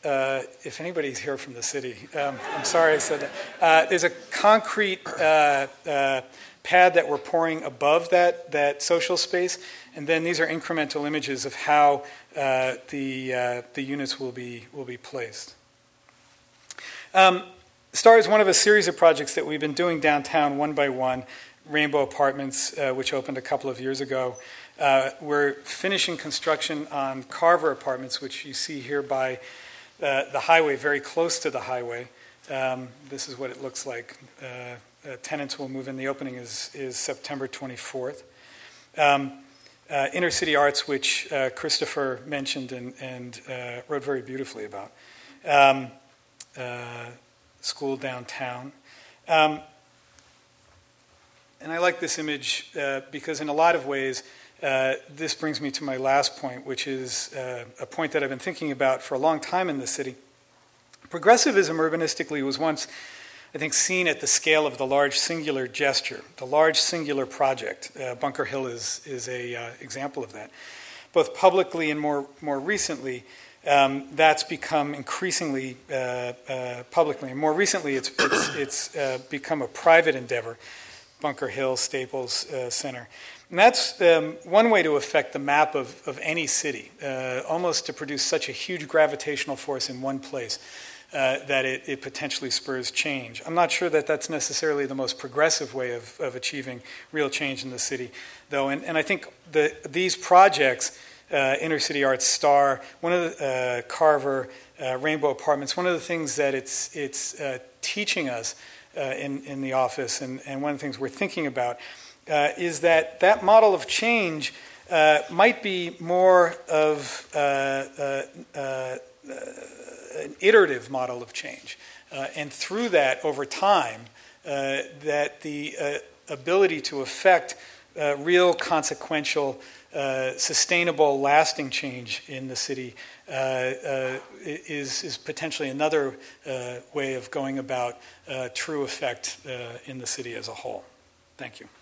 uh, if anybody's here from the city, um, I'm sorry I said that. Uh, there's a concrete uh, uh, pad that we're pouring above that, that social space, and then these are incremental images of how uh, the, uh, the units will be, will be placed. Um, STAR is one of a series of projects that we've been doing downtown one by one. Rainbow Apartments, uh, which opened a couple of years ago. Uh, we're finishing construction on Carver Apartments, which you see here by uh, the highway, very close to the highway. Um, this is what it looks like. Uh, uh, tenants will move in. The opening is, is September twenty-fourth. Um, uh, Inner City Arts, which uh, Christopher mentioned and, and uh, wrote very beautifully about. Um, uh, school downtown. Um, And I like this image uh, because in a lot of ways, uh, this brings me to my last point, which is uh, a point that I've been thinking about for a long time in the city. Progressivism urbanistically was once, I think, seen at the scale of the large singular gesture, the large singular project. Uh, Bunker Hill is, is an uh, example of that. Both publicly and more, more recently, um, that's become increasingly uh, uh, publicly. And more recently, it's, it's, it's uh, become a private endeavor. Bunker Hill, Staples uh, Center. And that's um, one way to affect the map of, of any city, uh, almost to produce such a huge gravitational force in one place uh, that it, it potentially spurs change. I'm not sure that that's necessarily the most progressive way of, of achieving real change in the city, though. And, and I think the, these projects, uh, Inner City Arts, STAR, one of the, uh, Carver, uh, Rainbow Apartments, one of the things that it's, it's uh, teaching us Uh, in, in the office, and, and one of the things we're thinking about uh, is that that model of change uh, might be more of uh, uh, uh, an iterative model of change. Uh, and through that, over time, uh, that the uh, ability to affect uh, real consequential, uh, sustainable, lasting change in the city Uh, uh, is, is potentially another uh, way of going about uh, true effect uh, in the city as a whole. Thank you.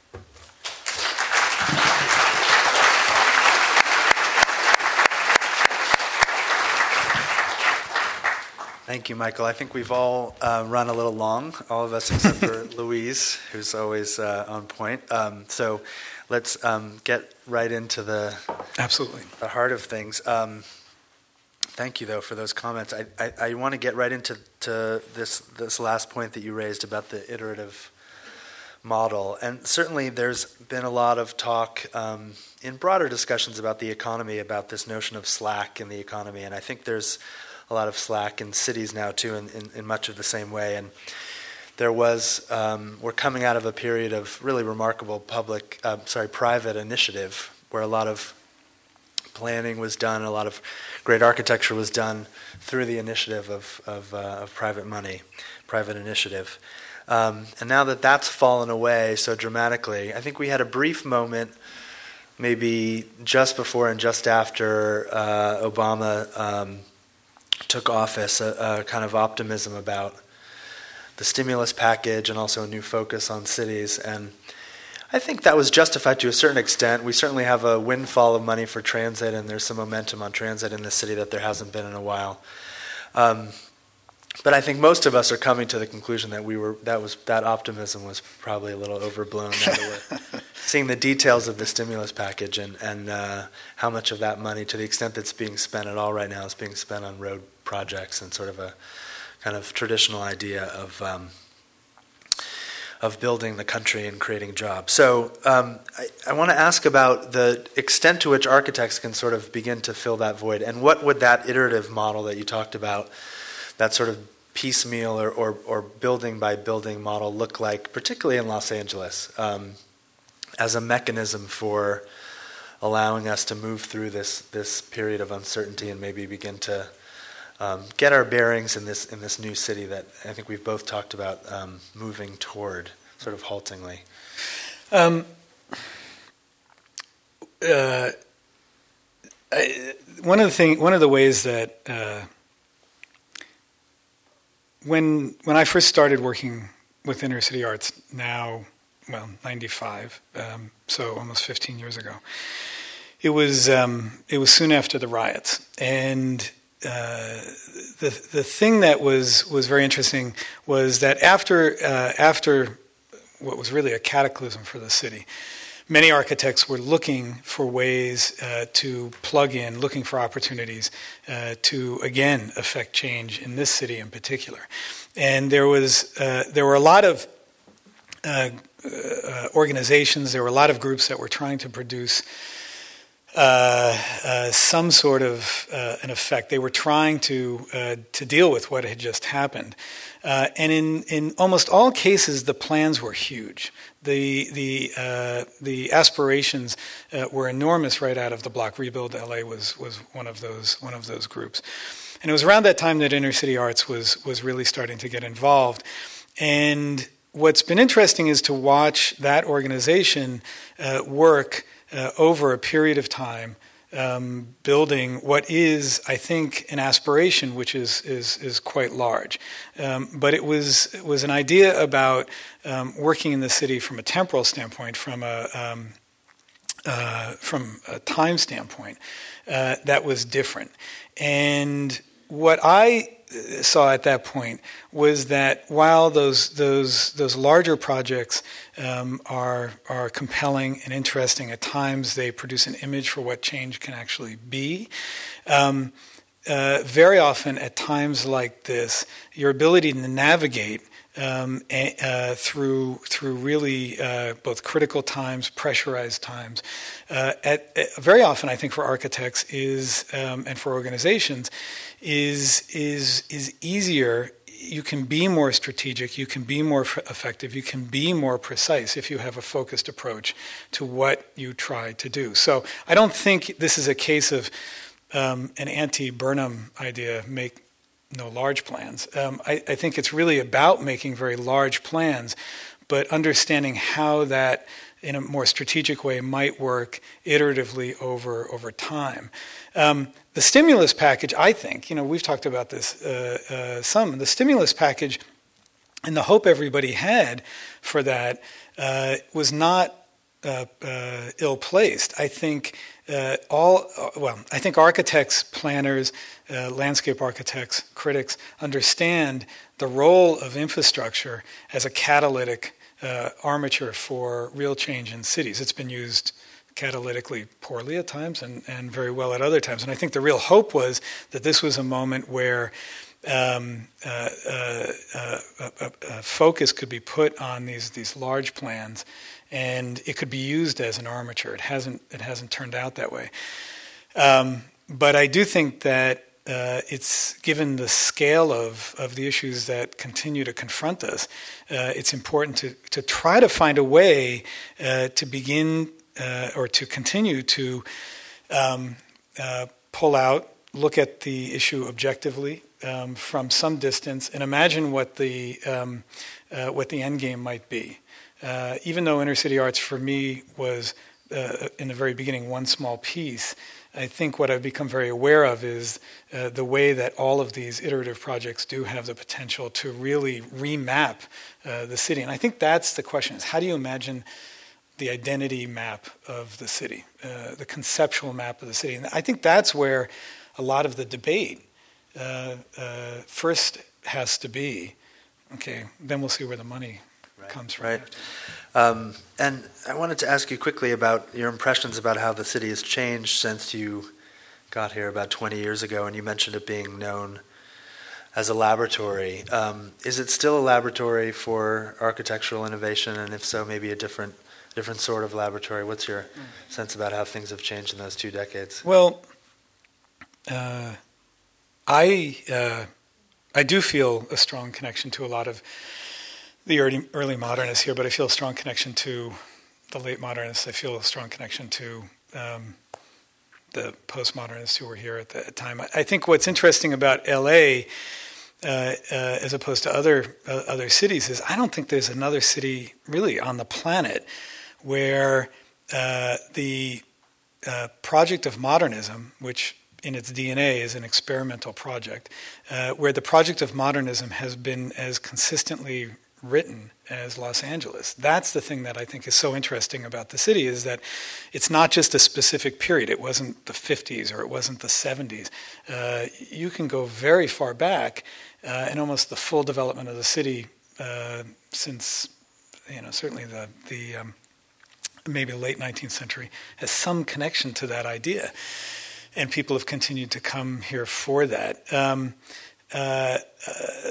Thank you, Michael. I think we've all uh, run a little long, all of us except for Louise, who's always uh, on point. Um, so let's um, get right into the, Absolutely. the heart of things. Um, Thank you, though, for those comments. I, I, I want to get right into to this this last point that you raised about the iterative model. And certainly there's been a lot of talk um, in broader discussions about the economy, about this notion of slack in the economy. And I think there's a lot of slack in cities now, too, in, in, in much of the same way. And there was, um, we're coming out of a period of really remarkable public, uh, sorry, private initiative, where a lot of planning was done, a lot of great architecture was done through the initiative of of, uh, of private money, private initiative. Um, and now that that's fallen away so dramatically, I think we had a brief moment, maybe just before and just after uh, Obama um, took office, a, a kind of optimism about the stimulus package and also a new focus on cities. And I think that was justified to a certain extent. We certainly have a windfall of money for transit, and there's some momentum on transit in the city that there hasn't been in a while. Um, but I think most of us are coming to the conclusion that we were that was that optimism was probably a little overblown. Now that we're seeing the details of the stimulus package and and uh, how much of that money, to the extent that's being spent at all right now, is being spent on road projects and sort of a kind of traditional idea of. Um, of building the country and creating jobs. So um, I, I want to ask about the extent to which architects can sort of begin to fill that void, and what would that iterative model that you talked about, that sort of piecemeal or, or, or building by building model look like, particularly in Los Angeles, um, as a mechanism for allowing us to move through this this period of uncertainty and maybe begin to Um, get our bearings in this in this new city that I think we've both talked about um, moving toward, sort of haltingly. Um, uh, I, one of the thing, one of the ways that uh, when when I first started working with Inner City Arts, now well ninety-five, um, so almost fifteen years ago, it was um, it was soon after the riots, and uh, the the thing that was was very interesting was that after uh, after what was really a cataclysm for the city, many architects were looking for ways uh, to plug in, looking for opportunities uh, to again affect change in this city in particular. And there was uh, there were a lot of uh, uh, organizations, there were a lot of groups that were trying to produce Uh, uh, some sort of uh, an effect. They were trying to uh, to deal with what had just happened, uh, and in, in almost all cases, the plans were huge. The the uh, the aspirations uh, were enormous right out of the block. Rebuild L A was was one of those one of those groups, and it was around that time that Inner City Arts was was really starting to get involved. And what's been interesting is to watch that organization uh, work Uh, over a period of time, um, building what is, I think, an aspiration which is is is quite large. Um, but it was it was an idea about um, working in the city from a temporal standpoint, from a um, uh, from a time standpoint, uh, that was different. And what I saw at that point was that while those those those larger projects um, are are compelling and interesting, at times they produce an image for what change can actually be. Um, uh, very often, at times like this, your ability to navigate um, uh, through through really uh, both critical times, pressurized times, uh, at, at very often, I think, for architects is um, and for organizations. is is is easier. You can be more strategic, you can be more effective, you can be more precise if you have a focused approach to what you try to do. So I don't think this is a case of um, an anti-Burnham idea, make no large plans. Um, I, I think it's really about making very large plans, but understanding how that in a more strategic way might work iteratively over over time. Um, the stimulus package, I think, you know, we've talked about this uh, uh, some. The stimulus package and the hope everybody had for that uh, was not uh, uh, ill-placed. I think uh, all, well, I think architects, planners, uh, landscape architects, critics understand the role of infrastructure as a catalytic Uh, armature for real change in cities. It's been used catalytically poorly at times and, and very well at other times. And I think the real hope was that this was a moment where um, uh, uh, uh, uh, uh, focus could be put on these these large plans, and it could be used as an armature. It hasn't it hasn't turned out that way. Um, but I do think that Uh, it's given the scale of, of the issues that continue to confront us, uh, it's important to, to try to find a way uh, to begin uh, or to continue to um, uh, pull out, look at the issue objectively um, from some distance, and imagine what the um, uh, what the end game might be. Uh, even though Inner City Arts for me was uh, in the very beginning one small piece, I think what I've become very aware of is uh, the way that all of these iterative projects do have the potential to really remap uh, the city. And I think that's the question, is how do you imagine the identity map of the city, uh, the conceptual map of the city? And I think that's where a lot of the debate uh, uh, first has to be. Okay, then we'll see where the money right. comes from. Right. Um, and I wanted to ask you quickly about your impressions about how the city has changed since you got here about twenty years ago, and you mentioned it being known as a laboratory. Um, is it still a laboratory for architectural innovation, and if so, maybe a different different sort of laboratory? What's your mm. sense about how things have changed in those two decades? Well, uh, I uh, I do feel a strong connection to a lot of the early, early modernists here, but I feel a strong connection to the late modernists. I feel a strong connection to um, the postmodernists who were here at the time. I think what's interesting about L A, uh, uh, as opposed to other uh, other cities, is I don't think there's another city really on the planet where uh, the uh, project of modernism, which in its D N A is an experimental project, uh, where the project of modernism has been as consistently written as Los Angeles. That's the thing that I think is so interesting about the city, is that it's not just a specific period. It wasn't the fifties or it wasn't the seventies. Uh, you can go very far back, uh, and almost the full development of the city uh, since, you know, certainly the the um, maybe late nineteenth century has some connection to that idea, and people have continued to come here for that. Um, uh, uh,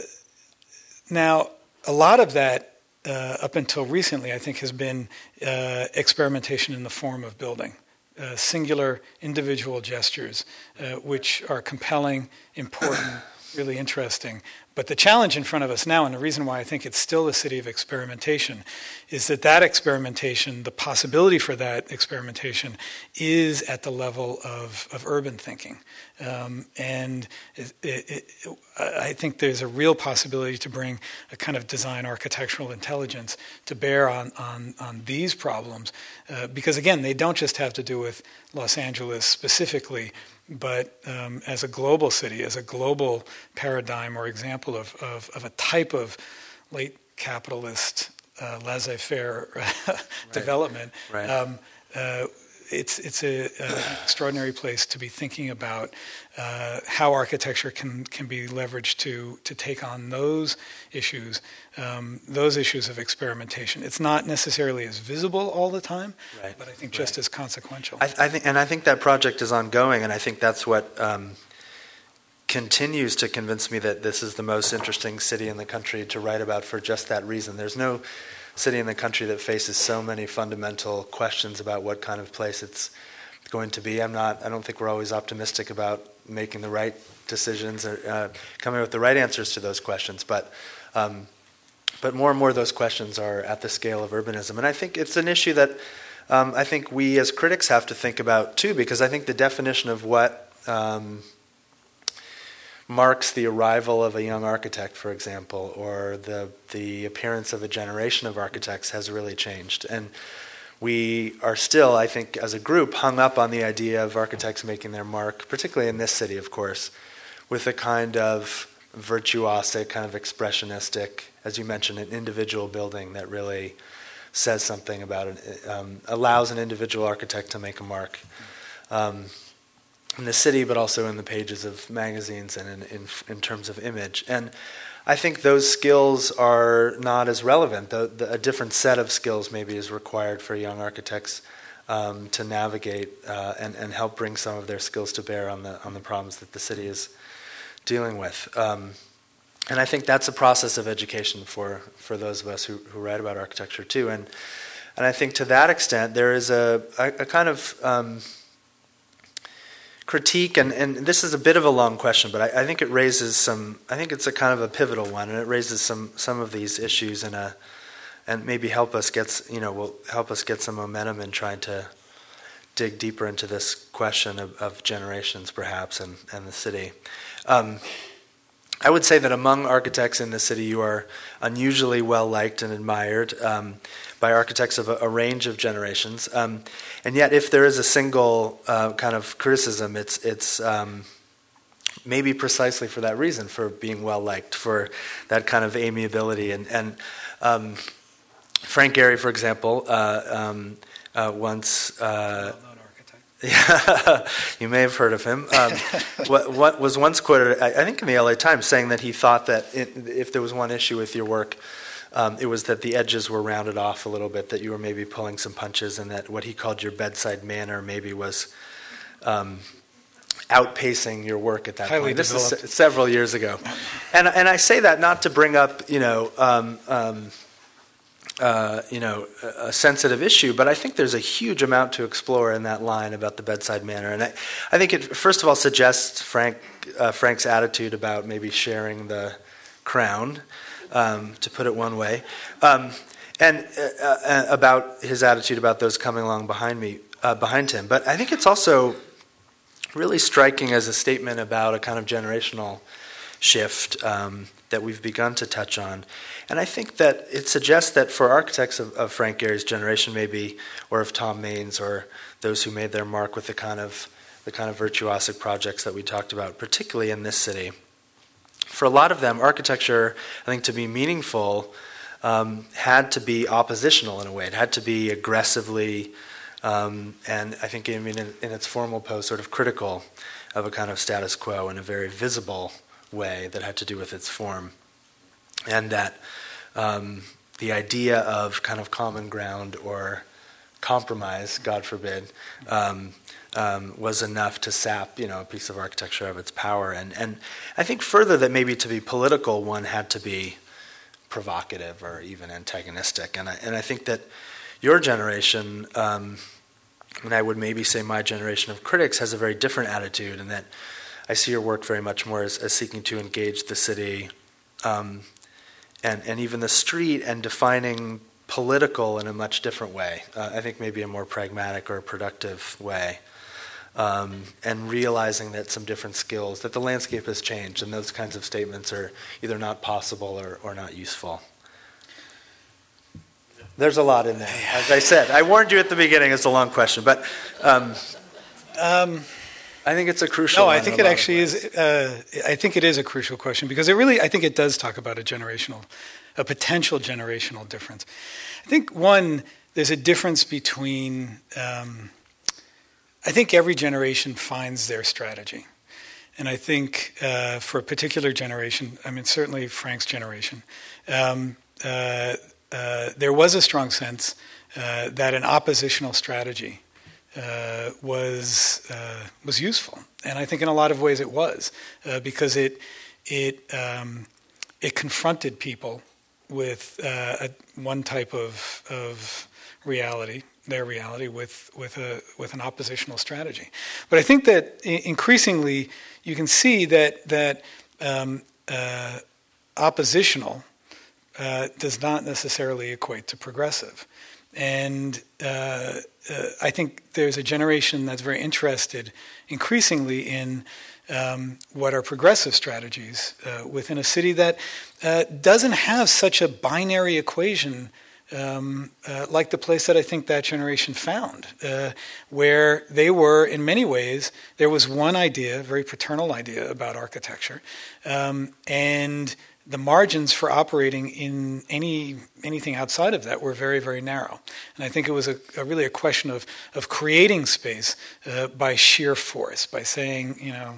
now, a lot of that, uh, up until recently, I think, has been uh, experimentation in the form of building. Uh, singular individual gestures, uh, which are compelling, important, really interesting. But the challenge in front of us now, and the reason why I think it's still a city of experimentation, is that that experimentation, the possibility for that experimentation, is at the level of, of urban thinking. Um, and it, it, it, I think there's a real possibility to bring a kind of design architectural intelligence to bear on, on, on these problems. Uh, because again, they don't just have to do with Los Angeles specifically, but um, as a global city, as a global paradigm or example of, of, of a type of late capitalist uh, laissez-faire right. development, right. Um, uh, it's it's a, an extraordinary place to be thinking about uh, how architecture can, can be leveraged to to take on those issues, um, those issues of experimentation. It's not necessarily as visible all the time, right. but I think just right. as consequential. I, I think, and I think that project is ongoing, and I think that's what um, continues to convince me that this is the most interesting city in the country to write about for just that reason. There's no city in the country that faces so many fundamental questions about what kind of place it's going to be. I'm not. I don't think we're always optimistic about making the right decisions or uh, coming up with the right answers to those questions. But um, but more and more those questions are at the scale of urbanism, and I think it's an issue that um, I think we as critics have to think about too, because I think the definition of what um, marks the arrival of a young architect, for example, or the the appearance of a generation of architects has really changed. And we are still, I think, as a group, hung up on the idea of architects making their mark, particularly in this city, of course, with a kind of virtuosic, kind of expressionistic, as you mentioned, an individual building that really says something about it, um, allows an individual architect to make a mark. Um, in the city, but also in the pages of magazines and in, in, in terms of image. And I think those skills are not as relevant. The, the, a different set of skills maybe is required for young architects um, to navigate uh, and, and help bring some of their skills to bear on the on the problems that the city is dealing with. Um, and I think that's a process of education for, for those of us who, who write about architecture too. And and I think to that extent there is a, a, a kind of um, critique, and, and this is a bit of a long question, but I, I think it raises some, I think it's a kind of a pivotal one, and it raises some, some of these issues in a, and maybe help us get, you know, will help us get some momentum in trying to dig deeper into this question of, of generations, perhaps, and, and the city. Um, I would say that among architects in the city, you are unusually well-liked and admired um, by architects of a, a range of generations. Um, and yet, if there is a single uh, kind of criticism, it's it's um, maybe precisely for that reason, for being well-liked, for that kind of amiability. And, and um, Frank Gehry, for example, uh, um, uh, once... Uh, Yeah, you may have heard of him. Um, what, what was once quoted, I, I think, in the L A Times, saying that he thought that it, if there was one issue with your work, um, it was that the edges were rounded off a little bit, that you were maybe pulling some punches, and that what he called your bedside manner maybe was um, outpacing your work at that Highly point. This developed. is se- several years ago, and and I say that not to bring up, you know. Um, um, Uh, you know, a, a sensitive issue, but I think there's a huge amount to explore in that line about the bedside manner. And I, I think it, first of all, suggests Frank uh, Frank's attitude about maybe sharing the crown, um, to put it one way, um, and uh, uh, about his attitude about those coming along behind me, uh, behind him. But I think it's also really striking as a statement about a kind of generational shift um, that we've begun to touch on. And I think that it suggests that for architects of, of Frank Gehry's generation, maybe, or of Tom Main's, or those who made their mark with the kind of the kind of virtuosic projects that we talked about, particularly in this city, for a lot of them, architecture, I think, to be meaningful, um, had to be oppositional in a way. It had to be aggressively, um, and I think I mean, in, in its formal pose, sort of critical of a kind of status quo in a very visible way that had to do with its form. And that um, the idea of kind of common ground or compromise, God forbid, um, um, was enough to sap, you know, a piece of architecture of its power. And, and I think further that maybe to be political, one had to be provocative or even antagonistic. And I, and I think that your generation, um, and I would maybe say my generation of critics, has a very different attitude, in that I see your work very much more as, as seeking to engage the city um, and, and even the street, and defining political in a much different way. Uh, I think maybe a more pragmatic or productive way. Um, and realizing that some different skills, that the landscape has changed, and those kinds of statements are either not possible or, or not useful. There's a lot in there. As I said, I warned you at the beginning, it's a long question, but um, um, I think it's a crucial No, one I think in a it lot of actually ways. is, uh, I think it is a crucial question, because it really, I think it does talk about a generational, a potential generational difference. I think, one, there's a difference between, um, I think every generation finds their strategy. And I think uh, for a particular generation, I mean, certainly Frank's generation, um, uh, uh, there was a strong sense uh, that an oppositional strategy uh, was uh, was useful. And I think in a lot of ways it was, uh, because it, it, um, it confronted people with uh, a, one type of, of reality, their reality, with with a with an oppositional strategy. But I think that increasingly you can see that that um, uh, oppositional uh, does not necessarily equate to progressive, and uh, uh, I think there's a generation that's very interested increasingly in um, what are progressive strategies uh, within a city that uh, doesn't have such a binary equation. Um, uh, like the place that I think that generation found, uh, where they were, in many ways, there was one idea, a very paternal idea about architecture, um, and the margins for operating in any anything outside of that were very, very narrow. And I think it was a, a really a question of of creating space uh, by sheer force, by saying, you know,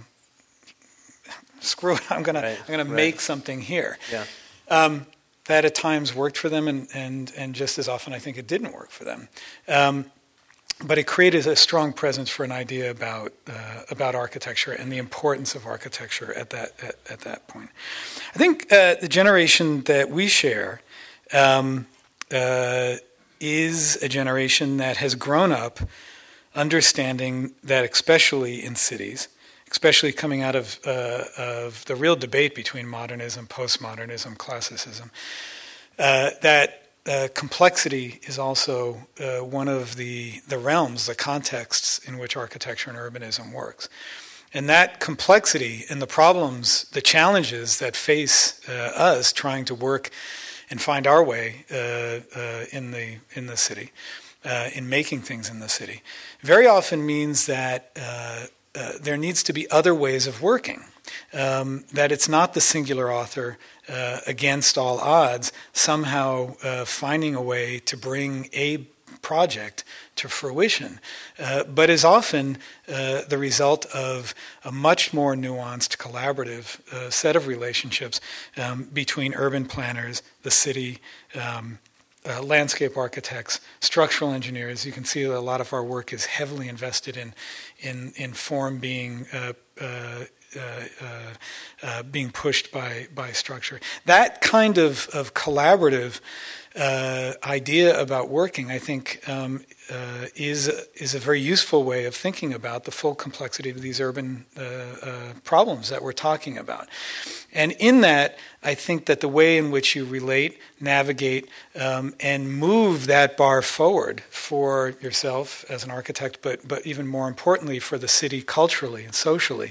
screw it, I'm gonna right, I'm gonna right. make something here. Yeah. Um, That at times worked for them, and, and, and just as often I think it didn't work for them. Um, but it created a strong presence for an idea about uh, about architecture and the importance of architecture at that at, at that point. I think uh, the generation that we share um, uh, is a generation that has grown up understanding that, especially in cities, especially coming out of uh, of the real debate between modernism, postmodernism, classicism, uh, that uh, complexity is also uh, one of the, the realms, the contexts in which architecture and urbanism works. And that complexity and the problems, the challenges that face uh, us trying to work and find our way uh, uh, in the in the city, uh, in making things in the city, very often means that uh, Uh, there needs to be other ways of working, um, that it's not the singular author uh, against all odds, somehow uh, finding a way to bring a project to fruition, uh, but is often uh, the result of a much more nuanced, collaborative uh, set of relationships um, between urban planners, the city, um, Uh, landscape architects, structural engineers. You can see that a lot of our work is heavily invested in in, in form being uh, uh, uh, uh, uh, being pushed by by structure. That kind of of collaborative uh, idea about working, I think, um, uh, is is a very useful way of thinking about the full complexity of these urban uh, uh, problems that we're talking about. And in that, I think that the way in which you relate, navigate, um, and move that bar forward for yourself as an architect, but but even more importantly for the city culturally and socially,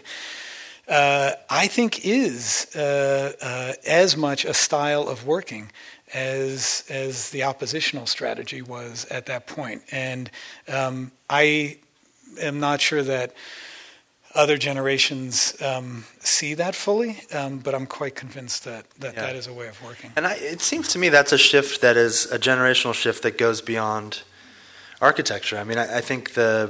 uh, I think is uh, uh, as much a style of working as as the oppositional strategy was at that point. And um, I am not sure that other generations um, see that fully, um, but I'm quite convinced that that, Yeah. that is a way of working. And I, it seems to me that's a shift that is a generational shift that goes beyond architecture. I mean, I, I think the,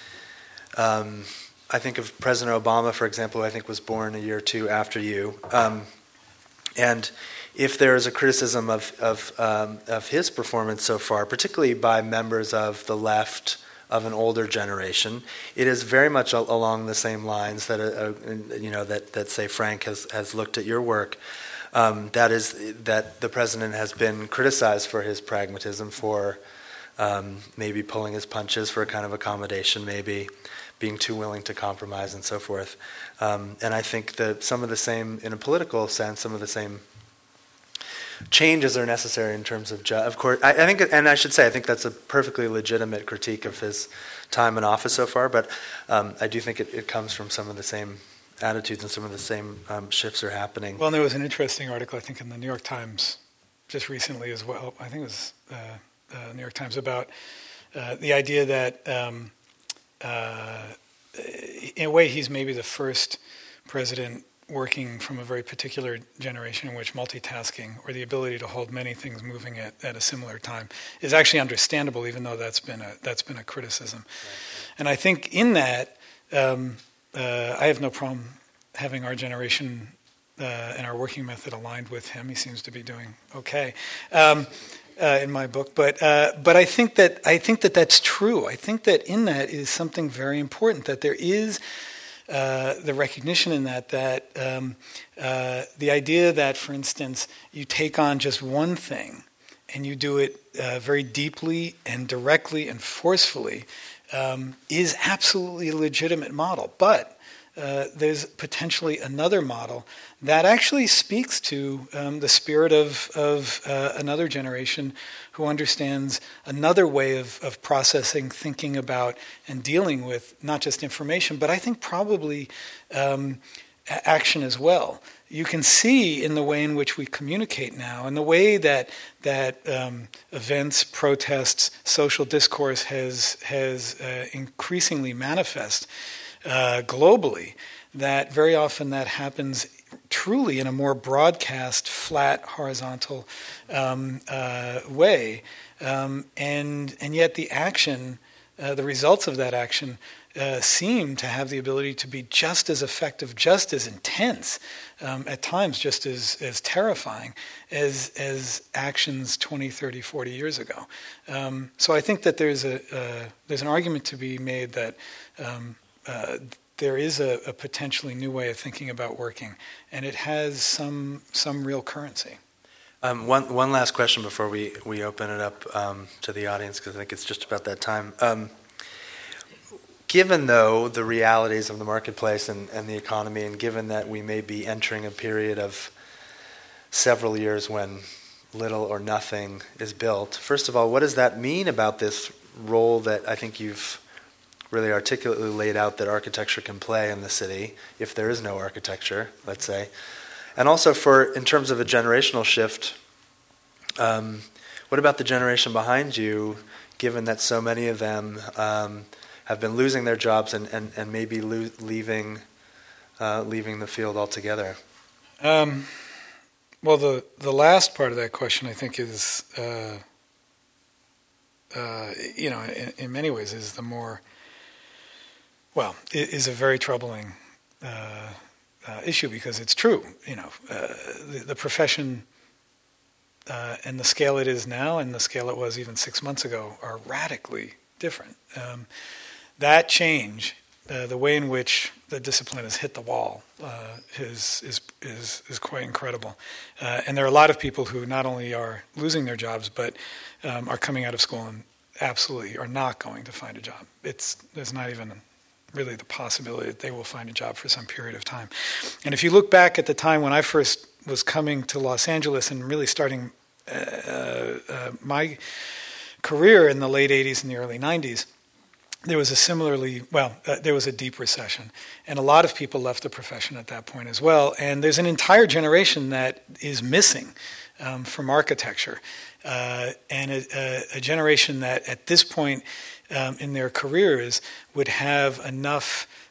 um, I think of President Obama, for example, who I think was born a year or two after you, um, and if there is a criticism of of, um, of his performance so far, particularly by members of the left of an older generation, it is very much a, along the same lines that uh, you know that, that say Frank has, has looked at your work. Um, that is that the president has been criticized for his pragmatism, for um, maybe pulling his punches, for a kind of accommodation, maybe being too willing to compromise and so forth. Um, and I think that some of the same, in a political sense, some of the same changes are necessary in terms of, ju- of course, I, I think, and I should say, I think that's a perfectly legitimate critique of his time in office so far, but um, I do think it, it comes from some of the same attitudes and some of the same um, shifts are happening. Well, and there was an interesting article, I think, in the New York Times just recently as well. I think it was uh, uh, New York Times about uh, the idea that, um, uh, in a way, he's maybe the first president working from a very particular generation in which multitasking, or the ability to hold many things moving at, at a similar time, is actually understandable, even though that's been a that's been a criticism. Right. And I think in that, um, uh, I have no problem having our generation uh, and our working method aligned with him. He seems to be doing okay um, uh, in my book, but uh, but I think that I think that that's true. I think that in that is something very important, that there is. Uh, the recognition in that, that um, uh, the idea that, for instance, you take on just one thing and you do it uh, very deeply and directly and forcefully um, is absolutely a legitimate model. But uh, there's potentially another model that actually speaks to um, the spirit of, of uh, another generation who understands another way of, of processing, thinking about, and dealing with not just information, but I think probably um, action as well. You can see in the way in which we communicate now, and the way that that um, events, protests, social discourse has has uh, increasingly manifest uh, globally, that very often that happens truly in a more broadcast, flat, horizontal um, uh, way, um, and and yet the action, uh, the results of that action, uh, seem to have the ability to be just as effective, just as intense, um, at times just as, as terrifying as as actions twenty, thirty, forty years ago. Um, so I think that there's a uh, there's an argument to be made that um, uh, there is a, a potentially new way of thinking about working, and it has some some real currency. Um, one one last question before we, we open it up um, to the audience, because I think it's just about that time. Um, given, though, the realities of the marketplace and, and the economy, and given that we may be entering a period of several years when little or nothing is built, first of all, what does that mean about this role that I think you've really articulately laid out that architecture can play in the city, if there is no architecture, let's say? And also, for in terms of a generational shift, um, what about the generation behind you, given that so many of them um, have been losing their jobs and, and, and maybe lo- leaving uh, leaving the field altogether? Um, well, the, the last part of that question, I think, is, uh, uh, you know, in, in many ways is the more Well, it is a very troubling uh, uh, issue, because it's true. You know, uh, the, the profession uh, and the scale it is now and the scale it was even six months ago are radically different. Um, that change, uh, the way in which the discipline has hit the wall, uh, is is is is quite incredible. Uh, and there are a lot of people who not only are losing their jobs, but um, are coming out of school and absolutely are not going to find a job. It's there's not even really the possibility that they will find a job for some period of time. And if you look back at the time when I first was coming to Los Angeles and really starting uh, uh, my career in the late eighties and the early nineties, there was a similarly, well, uh, there was a deep recession. And a lot of people left the profession at that point as well. And there's an entire generation that is missing um, from architecture. Uh, and a, a, a generation that at this point Um, in their careers would have enough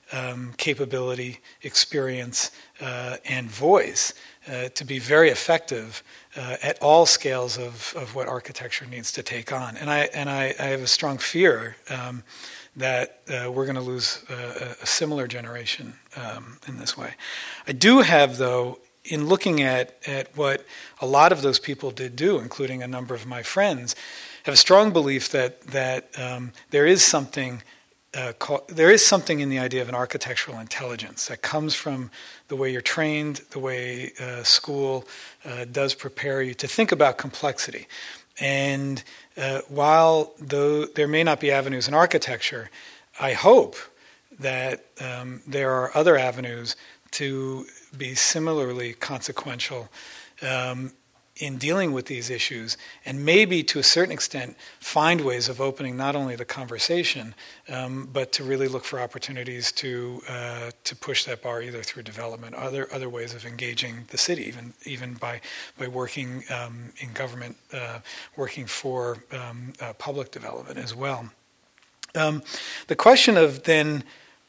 um, capability, experience, uh, and voice uh, to be very effective uh, at all scales of, of what architecture needs to take on. And I and I, I have a strong fear um, that uh, we're going to lose uh, a similar generation um, in this way. I do have, though, in looking at, at what a lot of those people did do, including a number of my friends, have a strong belief that that um, there is something uh, called, there is something in the idea of an architectural intelligence that comes from the way you're trained, the way uh, school uh, does prepare you to think about complexity. And uh, while though there may not be avenues in architecture, I hope that um, there are other avenues to be similarly consequential um, in dealing with these issues, and maybe to a certain extent find ways of opening not only the conversation, um, but to really look for opportunities to uh, to push that bar either through development, other other ways of engaging the city, even even by by working um, in government, uh, working for um, uh, public development as well. Um, the question of then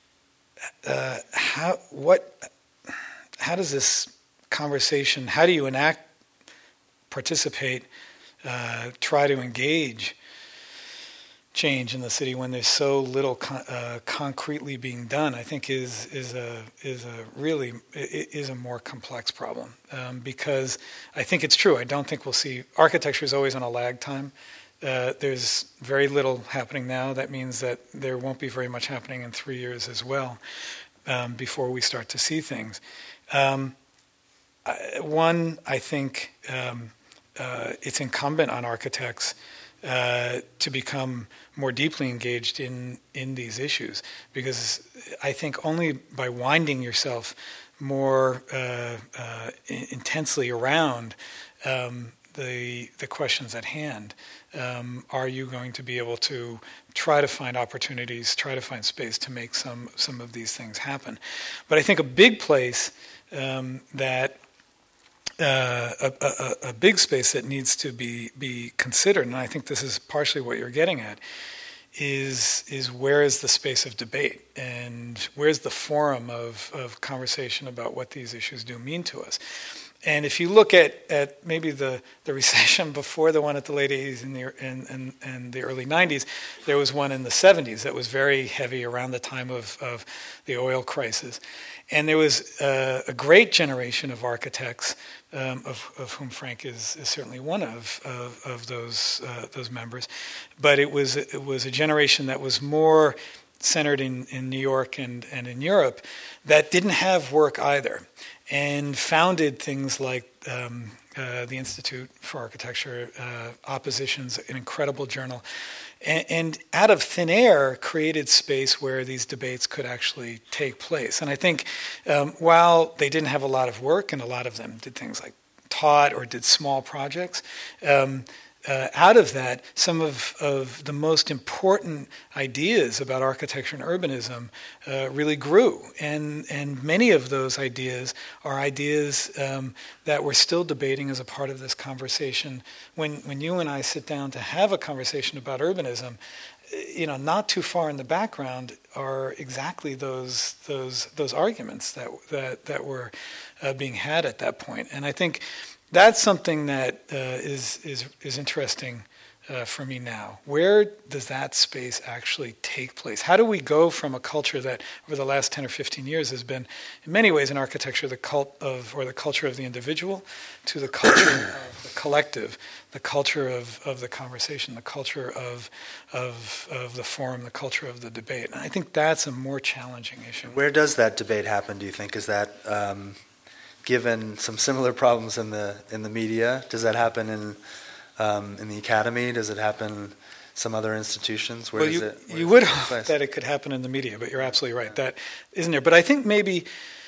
uh, how what how does this conversation, how do you enact, participate, uh, try to engage change in the city when there's so little con- uh, concretely being done, I think is is a is a really is a more complex problem um, because I think it's true. I don't think we'll see architecture is always on a lag time. Uh, there's very little happening now. That means that there won't be very much happening in three years as well um, before we start to see things. Um, one, I think. Um, Uh, it's incumbent on architects uh, to become more deeply engaged in, in these issues, because I think only by winding yourself more uh, uh, intensely around um, the the questions at hand um, are you going to be able to try to find opportunities, try to find space to make some some of these things happen. But I think a big place um, that Uh, a, a, a big space that needs to be, be considered, and I think this is partially what you're getting at, is is where is the space of debate, and where's the forum of, of conversation about what these issues do mean to us. And if you look at, at maybe the, the recession before the one at the late eighties and the, and, and, and the early nineties, there was one in the seventies that was very heavy around the time of, of the oil crisis. And there was uh, a great generation of architects, um, of, of whom Frank is, is certainly one of of, of those uh, those members. But it was it was a generation that was more centered in, in New York and, and in Europe that didn't have work either, and founded things like um, uh, the Institute for Architecture, uh, Oppositions, an incredible journal. And, and out of thin air, created space where these debates could actually take place. And I think um, while they didn't have a lot of work, and a lot of them did things like taught or did small projects, um, uh, out of that, some of, of the most important ideas about architecture and urbanism uh, really grew. And, and many of those ideas are ideas um, that we're still debating as a part of this conversation. When, when you and I sit down to have a conversation about urbanism, you know, not too far in the background are exactly those those those arguments that that that were uh, being had at that point. And I think that's something that uh, is is is interesting uh, for me now. Where does that space actually take place? How do we go from a culture that over the last ten or fifteen years has been, in many ways in architecture, the cult of, or the culture of the individual, to the culture of the collective, the culture of, of the conversation, the culture of, of, of the forum, the culture of the debate. And I think that's a more challenging issue. Where does that debate happen, do you think? Is that... Um given some similar problems in the in the media, does that happen in um, in the academy? Does it happen some other institutions? Where well, does you, it, where you does would it take hope place? that it could happen in the media, but you're absolutely right. That isn't there. But I think maybe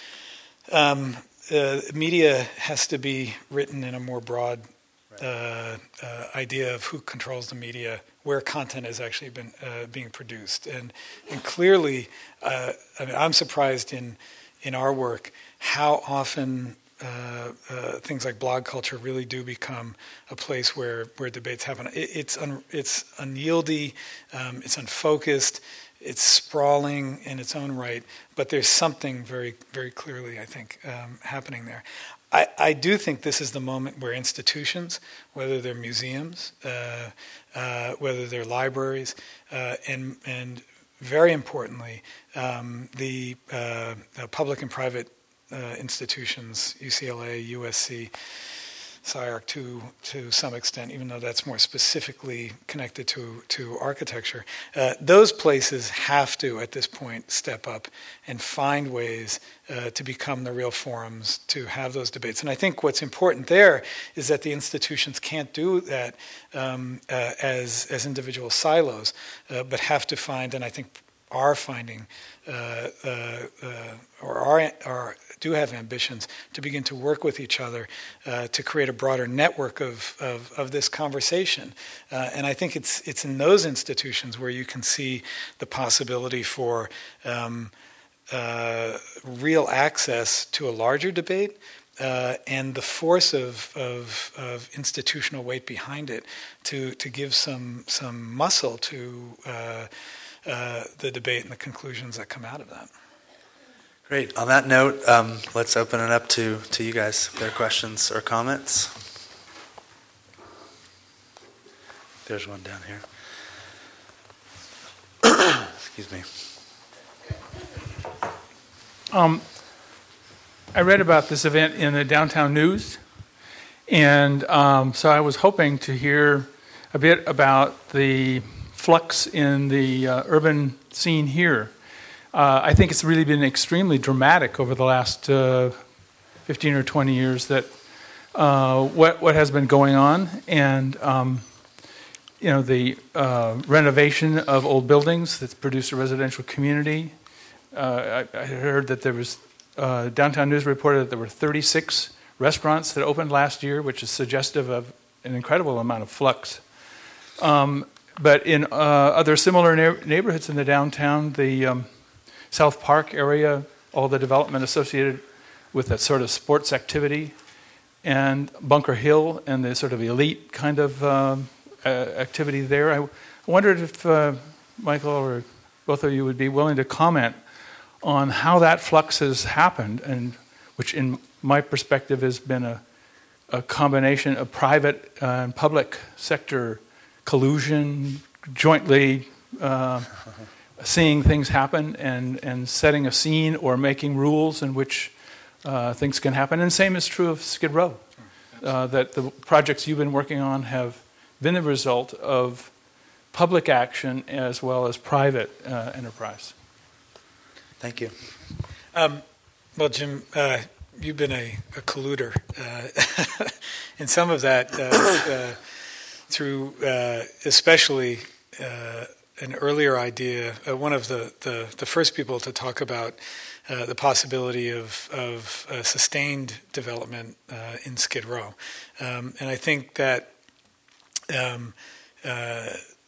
um, uh, media has to be written in a more broad uh, uh, idea of who controls the media, where content has actually been uh, being produced, and and clearly, uh, I mean, I'm surprised in in our work how often uh, uh, things like blog culture really do become a place where, where debates happen. It, it's un, it's unyieldy, um, it's unfocused, it's sprawling in its own right, but there's something very, very clearly, I think, um, happening there. I, I do think this is the moment where institutions, whether they're museums, uh, uh, whether they're libraries, uh, and and very importantly, um, the uh, uh, public and private uh, institutions, U C L A, U S C, S C I A R C to to some extent, even though that's more specifically connected to to architecture, uh, those places have to, at this point, step up and find ways uh, to become the real forums to have those debates. And I think what's important there is that the institutions can't do that um, uh, as as individual silos, uh, but have to find, and I think are finding, uh, uh, uh, or are, are do have ambitions to begin to work with each other uh, to create a broader network of of, of this conversation. Uh, and I think it's it's in those institutions where you can see the possibility for um, uh, real access to a larger debate. Uh, and the force of, of of institutional weight behind it to to give some some muscle to uh, uh, the debate and the conclusions that come out of that. Great. On that note, um, let's open it up to, to you guys. If there are questions or comments. There's one down here. Excuse me. Um, I read about this event in the Downtown News, and um, so I was hoping to hear a bit about the flux in the uh, urban scene here. Uh, I think it's really been extremely dramatic over the last uh, fifteen or twenty years that uh, what what has been going on, and um, you know the uh, renovation of old buildings that's produced a residential community. Uh, I, I heard that there was uh, Downtown News reported that there were thirty-six restaurants that opened last year, which is suggestive of an incredible amount of flux. Um, but in uh, other similar na- neighborhoods in the downtown, the um, South Park area, all the development associated with that sort of sports activity, and Bunker Hill and the sort of elite kind of um, uh, activity there. I wondered if uh, Michael or both of you would be willing to comment on how that flux has happened, and which in my perspective has been a, a combination of private uh, and public sector collusion, jointly uh, seeing things happen and, and setting a scene or making rules in which uh, things can happen. And same is true of Skid Row, uh, that the projects you've been working on have been the result of public action as well as private uh, enterprise. Thank you. Um, well, Jim, uh, you've been a, a colluder uh, in some of that uh, uh, through uh, especially uh, an earlier idea, uh, one of the, the, the first people to talk about uh, the possibility of, of uh, sustained development uh, in Skid Row. Um, and I think that um, uh,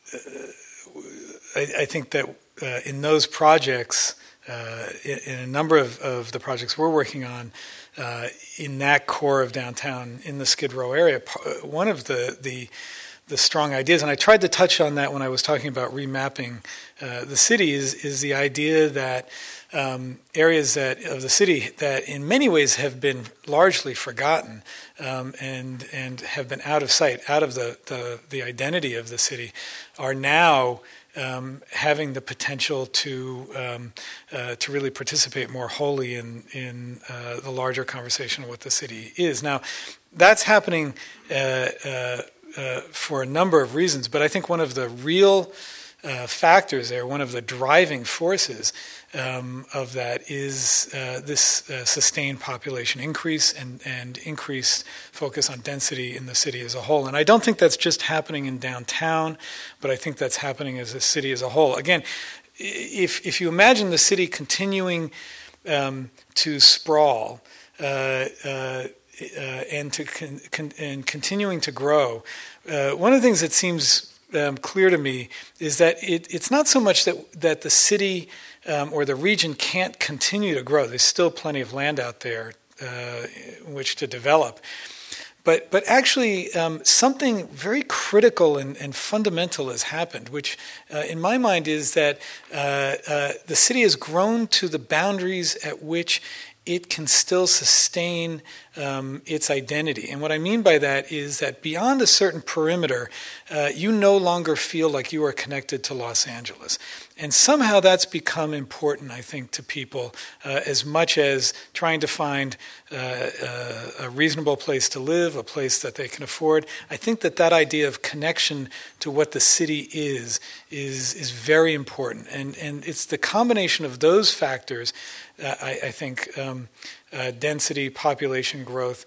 I, I think that uh, in those projects, uh, in, in a number of, of the projects we're working on, uh, in that core of downtown, in the Skid Row area, one of the the the strong ideas, and I tried to touch on that when I was talking about remapping uh, the city, is, is the idea that um, areas that of the city that in many ways have been largely forgotten um, and and have been out of sight, out of the, the, the identity of the city, are now um, having the potential to um, uh, to really participate more wholly in, in uh, the larger conversation of what the city is. Now, that's happening uh, uh, Uh, for a number of reasons, but I think one of the real uh, factors there, one of the driving forces um, of that is uh, this uh, sustained population increase and, and increased focus on density in the city as a whole. And I don't think that's just happening in downtown, but I think that's happening as a city as a whole. Again, if, if you imagine the city continuing um, to sprawl, uh, uh, Uh, and to con- con- and continuing to grow, uh, one of the things that seems um, clear to me is that it, it's not so much that that the city um, or the region can't continue to grow. There's still plenty of land out there uh, in which to develop, but but actually um, something very critical and, and fundamental has happened, which uh, in my mind is that uh, uh, the city has grown to the boundaries at which it can still sustain um, its identity. And what I mean by that is that beyond a certain perimeter, uh, you no longer feel like you are connected to Los Angeles. And somehow that's become important, I think, to people, uh, as much as trying to find uh, a, a reasonable place to live, a place that they can afford. I think that that idea of connection to what the city is is is very important. And, and it's the combination of those factors, uh, I, I think, um, uh, density, population growth,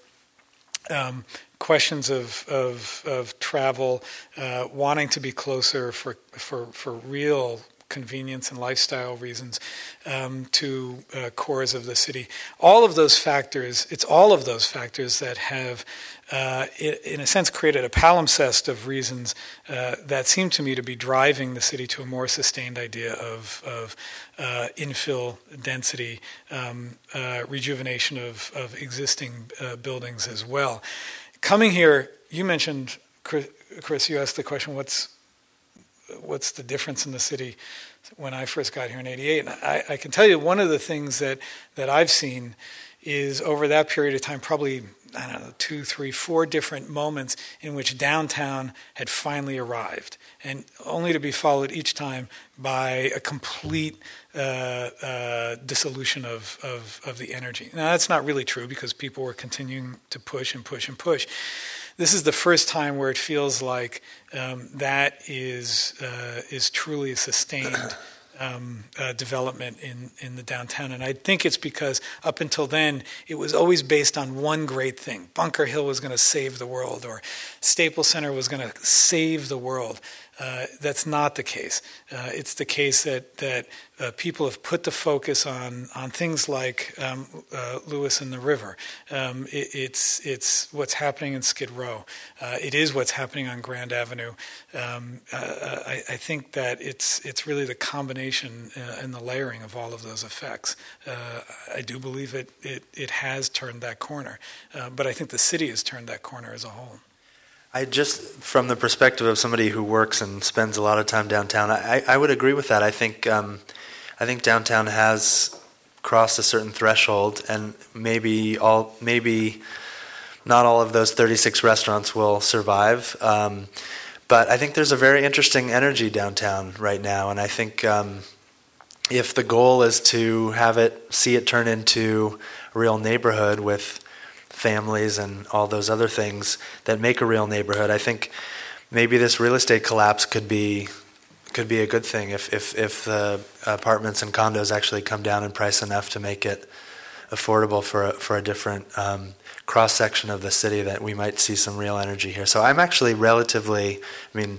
um, questions of, of, of travel, uh, wanting to be closer for, for, for real convenience and lifestyle reasons um, to uh, cores of the city. All of those factors, it's all of those factors that have, uh, in a sense, created a palimpsest of reasons uh, that seem to me to be driving the city to a more sustained idea of, of uh, infill density, um, uh, rejuvenation of, of existing uh, buildings as well. Coming here, you mentioned, Chris, you asked the question, what's what's the difference in the city when I first got here in eighty-eight? And I, I can tell you one of the things that, that I've seen is over that period of time, probably, I don't know, two, three, four different moments in which downtown had finally arrived, and only to be followed each time by a complete uh, uh, dissolution of, of, of the energy. Now, that's not really true because people were continuing to push and push and push. This is the first time where it feels like um, that is uh, is truly a sustained um, uh, development in, in the downtown. And I think it's because up until then, it was always based on one great thing. Bunker Hill was going to save the world, or Staples Center was going to save the world. Uh, that's not the case. Uh, it's the case that that uh, people have put the focus on on things like um, uh, Lewis and the River. Um, it, it's it's what's happening in Skid Row. Uh, it is what's happening on Grand Avenue. Um, uh, I, I think that it's it's really the combination uh, and the layering of all of those effects. Uh, I do believe it it it has turned that corner, uh, but I think the city has turned that corner as a whole. I just, from the perspective of somebody who works and spends a lot of time downtown, I, I would agree with that. I think um, I think downtown has crossed a certain threshold, and maybe all maybe not all of those thirty-six restaurants will survive. Um, but I think there's a very interesting energy downtown right now, and I think um, if the goal is to have it, see it turn into a real neighborhood with families and all those other things that make a real neighborhood, I think maybe this real estate collapse could be could be a good thing if if, if the apartments and condos actually come down in price enough to make it affordable for a, for a different um, cross section of the city, that we might see some real energy here. So I'm actually relatively, I mean,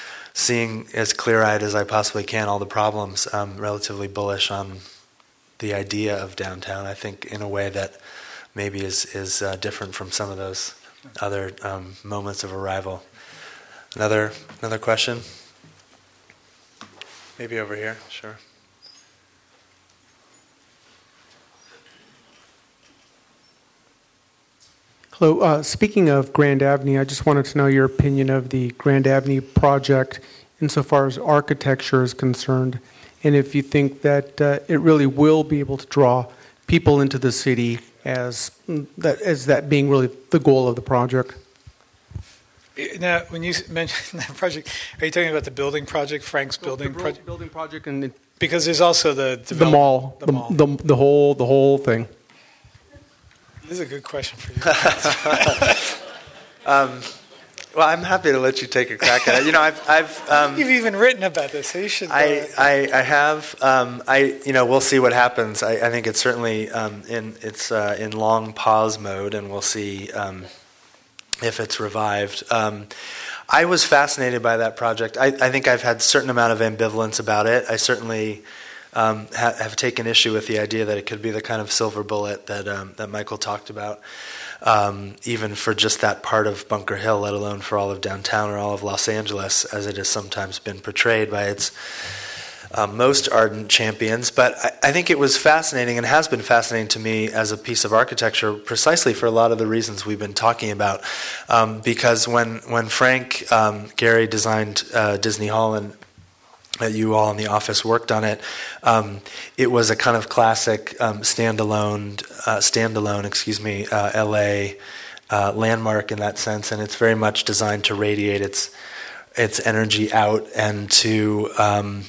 seeing as clear-eyed as I possibly can all the problems, I'm relatively bullish on the idea of downtown. I think in a way that maybe is is uh, different from some of those other um, moments of arrival. Another another question? Maybe over here, sure. Hello. Uh, speaking of Grand Avenue, I just wanted to know your opinion of the Grand Avenue project insofar as architecture is concerned, and if you think that uh, it really will be able to draw people into the city as that as that being really the goal of the project. Now, when you mention that project, are you talking about the building project, Frank's building the project? Building project, and it, because there's also the the mall, the, the, mall. The, the whole the whole thing. This is a good question for you. um, well, I'm happy to let you take a crack at it. You know, I've, I've um, you've even written about this, so you should. I, I, I have. Um, I, you know, we'll see what happens. I, I think it's certainly um, in it's uh, in long pause mode, and we'll see um, if it's revived. Um, I was fascinated by that project. I, I think I've had a certain amount of ambivalence about it. I certainly um, ha- have taken issue with the idea that it could be the kind of silver bullet that um, that Michael talked about. Um, even for just that part of Bunker Hill, let alone for all of downtown or all of Los Angeles, as it has sometimes been portrayed by its um, most ardent champions. But I, I think it was fascinating and has been fascinating to me as a piece of architecture precisely for a lot of the reasons we've been talking about. Um, because when, when Frank um, Gehry designed uh, Disney Hall, and uh, you all in the office worked on it, um, it was a kind of classic um, standalone, uh, standalone, excuse me, uh, L A uh, landmark in that sense, and it's very much designed to radiate its its energy out and to um,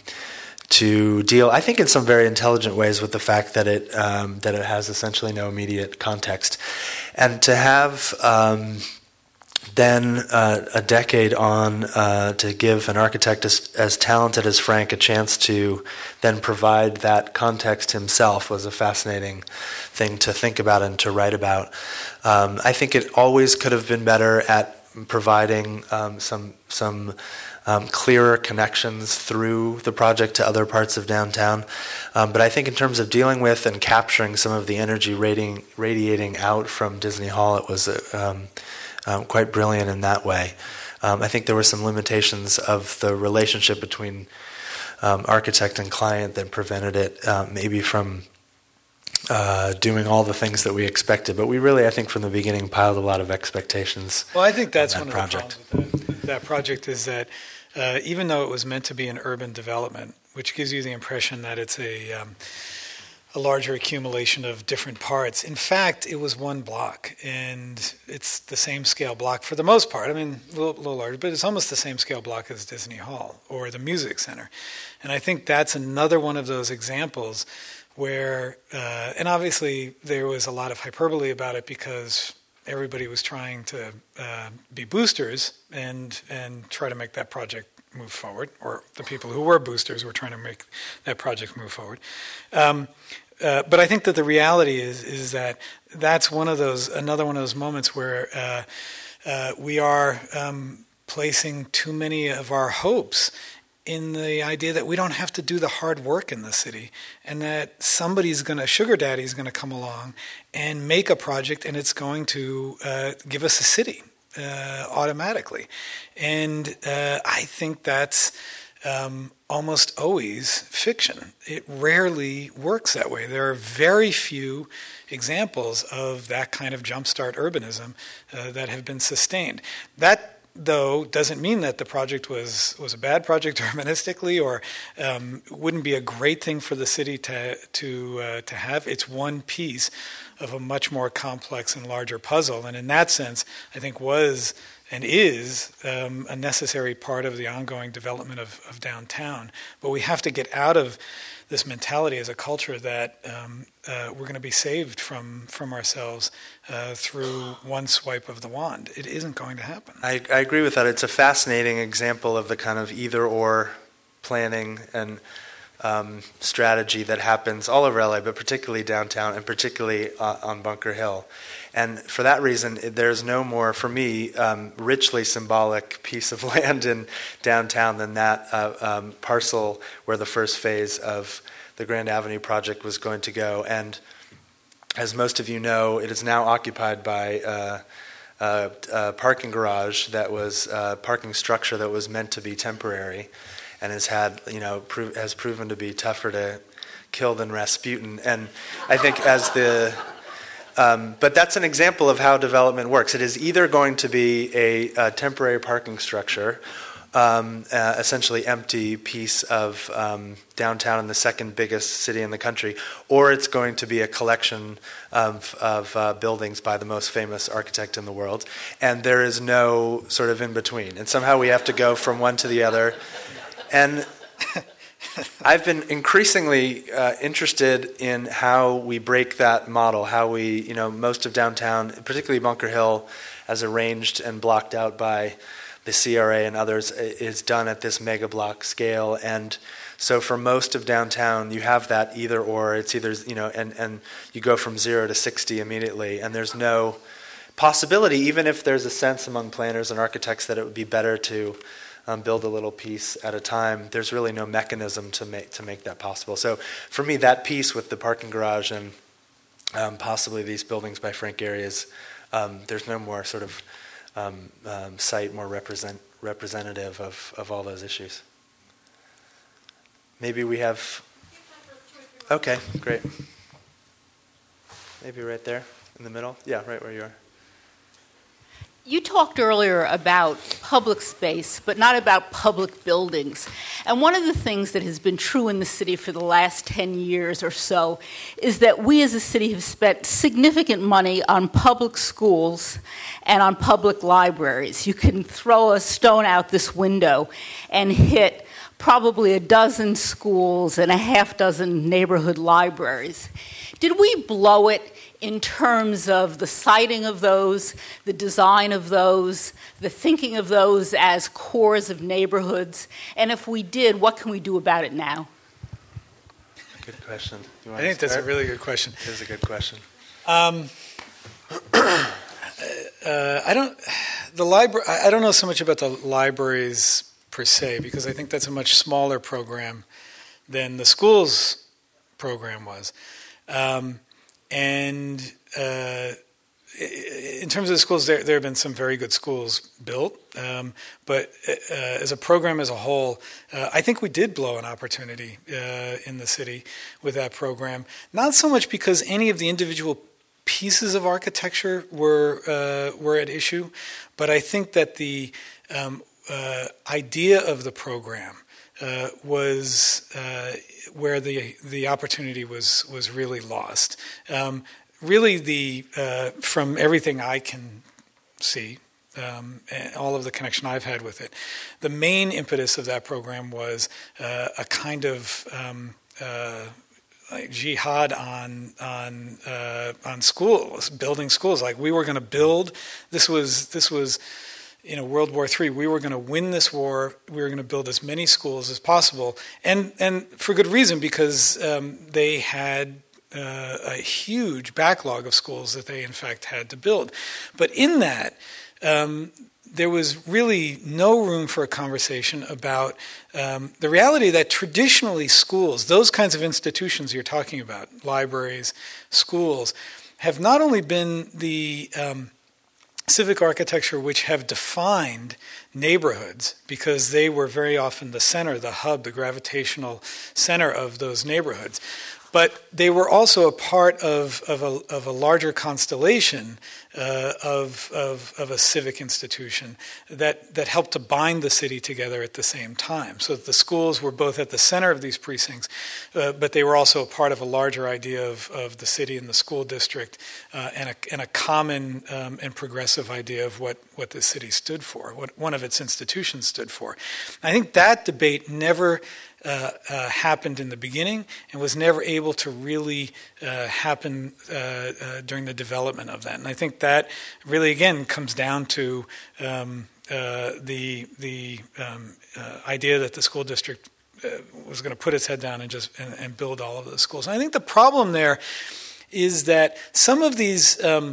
to deal, I think, in some very intelligent ways with the fact that it um, that it has essentially no immediate context, and to have um, then uh, a decade on uh, to give an architect as, as talented as Frank a chance to then provide that context himself was a fascinating thing to think about and to write about. Um, I think it always could have been better at providing um, some some um, clearer connections through the project to other parts of downtown. Um, but I think in terms of dealing with and capturing some of the energy radiating, radiating out from Disney Hall, it was uh, um, um, quite brilliant in that way. Um, I think there were some limitations of the relationship between um, architect and client that prevented it uh, maybe from Uh, doing all the things that we expected, but we really, I think, from the beginning, piled a lot of expectations. Well, I think that's on one that of the project. problems with that, that project is that uh, even though it was meant to be an urban development, which gives you the impression that it's a um, a larger accumulation of different parts. In fact, it was one block, and it's the same scale block for the most part. I mean, a little, little larger, but it's almost the same scale block as Disney Hall or the Music Center. And I think that's another one of those examples where, uh, and obviously there was a lot of hyperbole about it because everybody was trying to uh, be boosters and and try to make that project move forward, or the people who were boosters were trying to make that project move forward. Um, uh, but I think that the reality is is that that's one of those, another one of those moments where uh, uh, we are um, placing too many of our hopes in the idea that we don't have to do the hard work in the city, and that somebody's going to, sugar daddy's going to come along and make a project, and it's going to uh, give us a city uh, automatically. And uh, I think that's um, almost always fiction. It rarely works that way. There are very few examples of that kind of jumpstart urbanism uh, that have been sustained. That, though, doesn't mean that the project was, was a bad project urbanistically, or um, wouldn't be a great thing for the city to to uh, to have. It's one piece of a much more complex and larger puzzle, and in that sense, I think was and is um, a necessary part of the ongoing development of, of downtown. But we have to get out of this mentality as a culture that um, uh, we're going to be saved from from ourselves uh, through one swipe of the wand. It isn't going to happen. I, I agree with that. It's a fascinating example of the kind of either-or planning and um, strategy that happens all over L A, but particularly downtown and particularly uh, on Bunker Hill. And for that reason, there's no more, for me, um, richly symbolic piece of land in downtown than that uh, um, parcel where the first phase of the Grand Avenue project was going to go. And as most of you know, it is now occupied by uh, uh, a parking garage that was a parking structure that was meant to be temporary, and has had, you know, pro- has proven to be tougher to kill than Rasputin. And I think as the Um, but that's an example of how development works. It is either going to be a, a temporary parking structure, um, uh, essentially empty piece of um, downtown in the second biggest city in the country, or it's going to be a collection of, of uh, buildings by the most famous architect in the world. And there is no sort of in-between. And somehow we have to go from one to the other. And I've been increasingly uh, interested in how we break that model, how we, you know, most of downtown, particularly Bunker Hill, as arranged and blocked out by the C R A and others, is done at this mega block scale. And so for most of downtown, you have that either or. It's either, you know, and, and you go from zero to sixty immediately, and there's no possibility, even if there's a sense among planners and architects that it would be better to Um, build a little piece at a time. There's really no mechanism to make to make that possible. So for me, that piece with the parking garage and um, possibly these buildings by Frank Gehry is um, there's no more sort of um, um, site more represent representative of, of all those issues. maybe we have... Okay, great. Maybe right there in the middle. Yeah, right where you are. You talked earlier about public space, but not about public buildings. And one of the things that has been true in the city for the last ten years or so is that we as a city have spent significant money on public schools and on public libraries. You can throw a stone out this window and hit probably a dozen schools and a half dozen neighborhood libraries. Did we blow it in terms of the siting of those, the design of those, the thinking of those as cores of neighborhoods? And if we did, what can we do about it now? Good question. You want I think to that's a start? really good question. It is a good question. Um, uh, I don't, the library, I don't know so much about the libraries per se, because I think that's a much smaller program than the schools program was. Um, and uh, in terms of the schools, there, there have been some very good schools built. Um, but uh, as a program as a whole, uh, I think we did blow an opportunity uh, in the city with that program. Not so much because any of the individual pieces of architecture were uh, were at issue, but I think that the um, uh, idea of the program uh, was uh, where the the opportunity was was really lost. Um, really, the uh, from everything I can see, um, and all of the connection I've had with it, the main impetus of that program was uh, a kind of um, uh, like jihad on on uh, on schools, building schools. Like we were going to build. This was this was, you know, World War Three. We were going to win this war. We were going to build as many schools as possible, and and for good reason, because um, they had uh, a huge backlog of schools that they in fact had to build. But in that, um, there was really no room for a conversation about um, the reality that traditionally schools, those kinds of institutions you're talking about, libraries, schools, have not only been the um, civic architecture which have defined neighborhoods, because they were very often the center, the hub, the gravitational center of those neighborhoods, but they were also a part of, of, a, of a larger constellation uh, of, of, of a civic institution that, that helped to bind the city together at the same time. So that the schools were both at the center of these precincts, uh, but they were also a part of a larger idea of, of the city and the school district, uh, and, a, and a common um, and progressive idea of what, what the city stood for, what one of its institutions stood for. I think that debate never Uh, uh, happened in the beginning and was never able to really uh, happen uh, uh, during the development of that. And I think that really, again, comes down to um, uh, the the um, uh, idea that the school district uh, was going to put its head down and just and, and build all of the schools. And I think the problem there is that some of these um,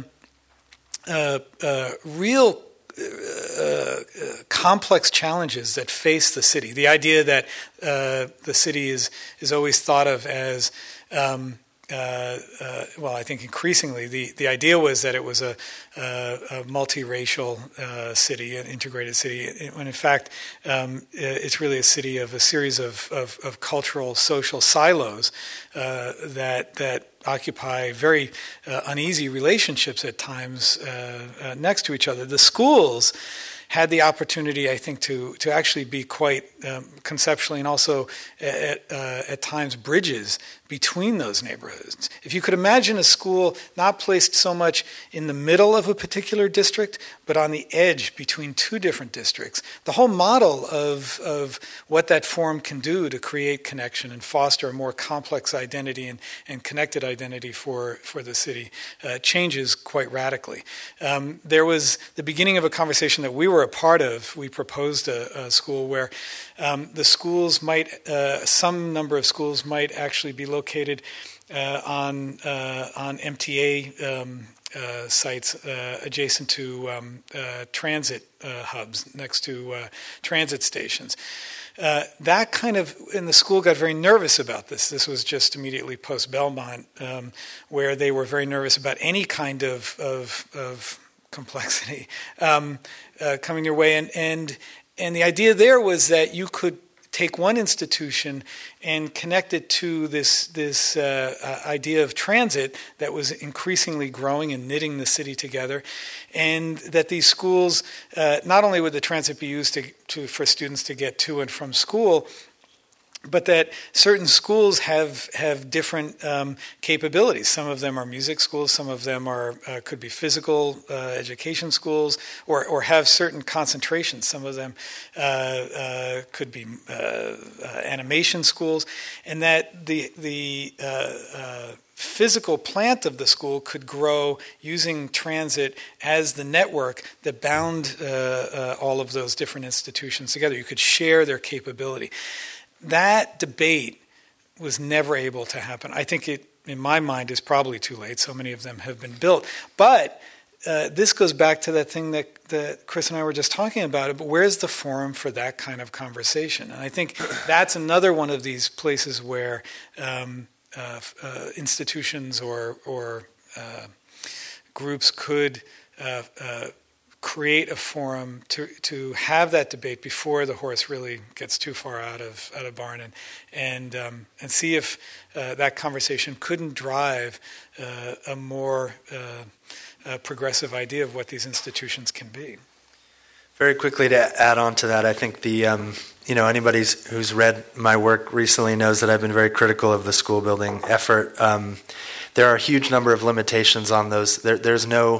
uh, uh, real Uh, uh, complex challenges that face the city. The idea that uh, the city is is always thought of as, um, uh, uh, well, I think increasingly the, the idea was that it was a, a, a multiracial uh, city, an integrated city, when in fact um, it's really a city of a series of, of, of cultural, social silos uh, that that occupy very uh, uneasy relationships at times uh, uh, next to each other. The schools had the opportunity, I think, to to actually be quite um, conceptually and also at, uh, at times bridges between those neighborhoods. If you could imagine a school not placed so much in the middle of a particular district, but on the edge between two different districts, the whole model of, of what that form can do to create connection and foster a more complex identity and, and connected identity for, for the city uh, changes quite radically. Um, there was the beginning of a conversation that we were a part of. We proposed a, a school where um, the schools might, uh, some number of schools might actually be located uh, on uh, on M T A um, uh, sites uh, adjacent to um, uh, transit uh, hubs, next to uh, transit stations. Uh, that kind of, and the school got very nervous about this. This was just immediately post-Belmont, um, where they were very nervous about any kind of of, of complexity um, uh, coming your way, and and and the idea there was that you could take one institution and connect it to this this uh, uh, idea of transit that was increasingly growing and knitting the city together, and that these schools, uh, not only would the transit be used to, to for students to get to and from school, but that certain schools have have different um, capabilities. Some of them are music schools. Some of them are uh, could be physical uh, education schools, or or have certain concentrations. Some of them uh, uh, could be uh, uh, animation schools, and that the the uh, uh, physical plant of the school could grow using transit as the network that bound uh, uh, all of those different institutions together. You could share their capability. That debate was never able to happen. I think it, in my mind, is probably too late. So many of them have been built. But uh, this goes back to that thing that, that Chris and I were just talking about. But where's the forum for that kind of conversation? And I think that's another one of these places where um, uh, uh, institutions or, or uh, groups could uh, uh, create a forum to to have that debate before the horse really gets too far out of out of barn, and and um, and see if uh, that conversation couldn't drive uh, a more uh, uh, progressive idea of what these institutions can be. Very quickly to add on to that, I think the um, you know anybody who's read my work recently knows that I've been very critical of the school building effort. Um, there are a huge number of limitations on those. There, there's no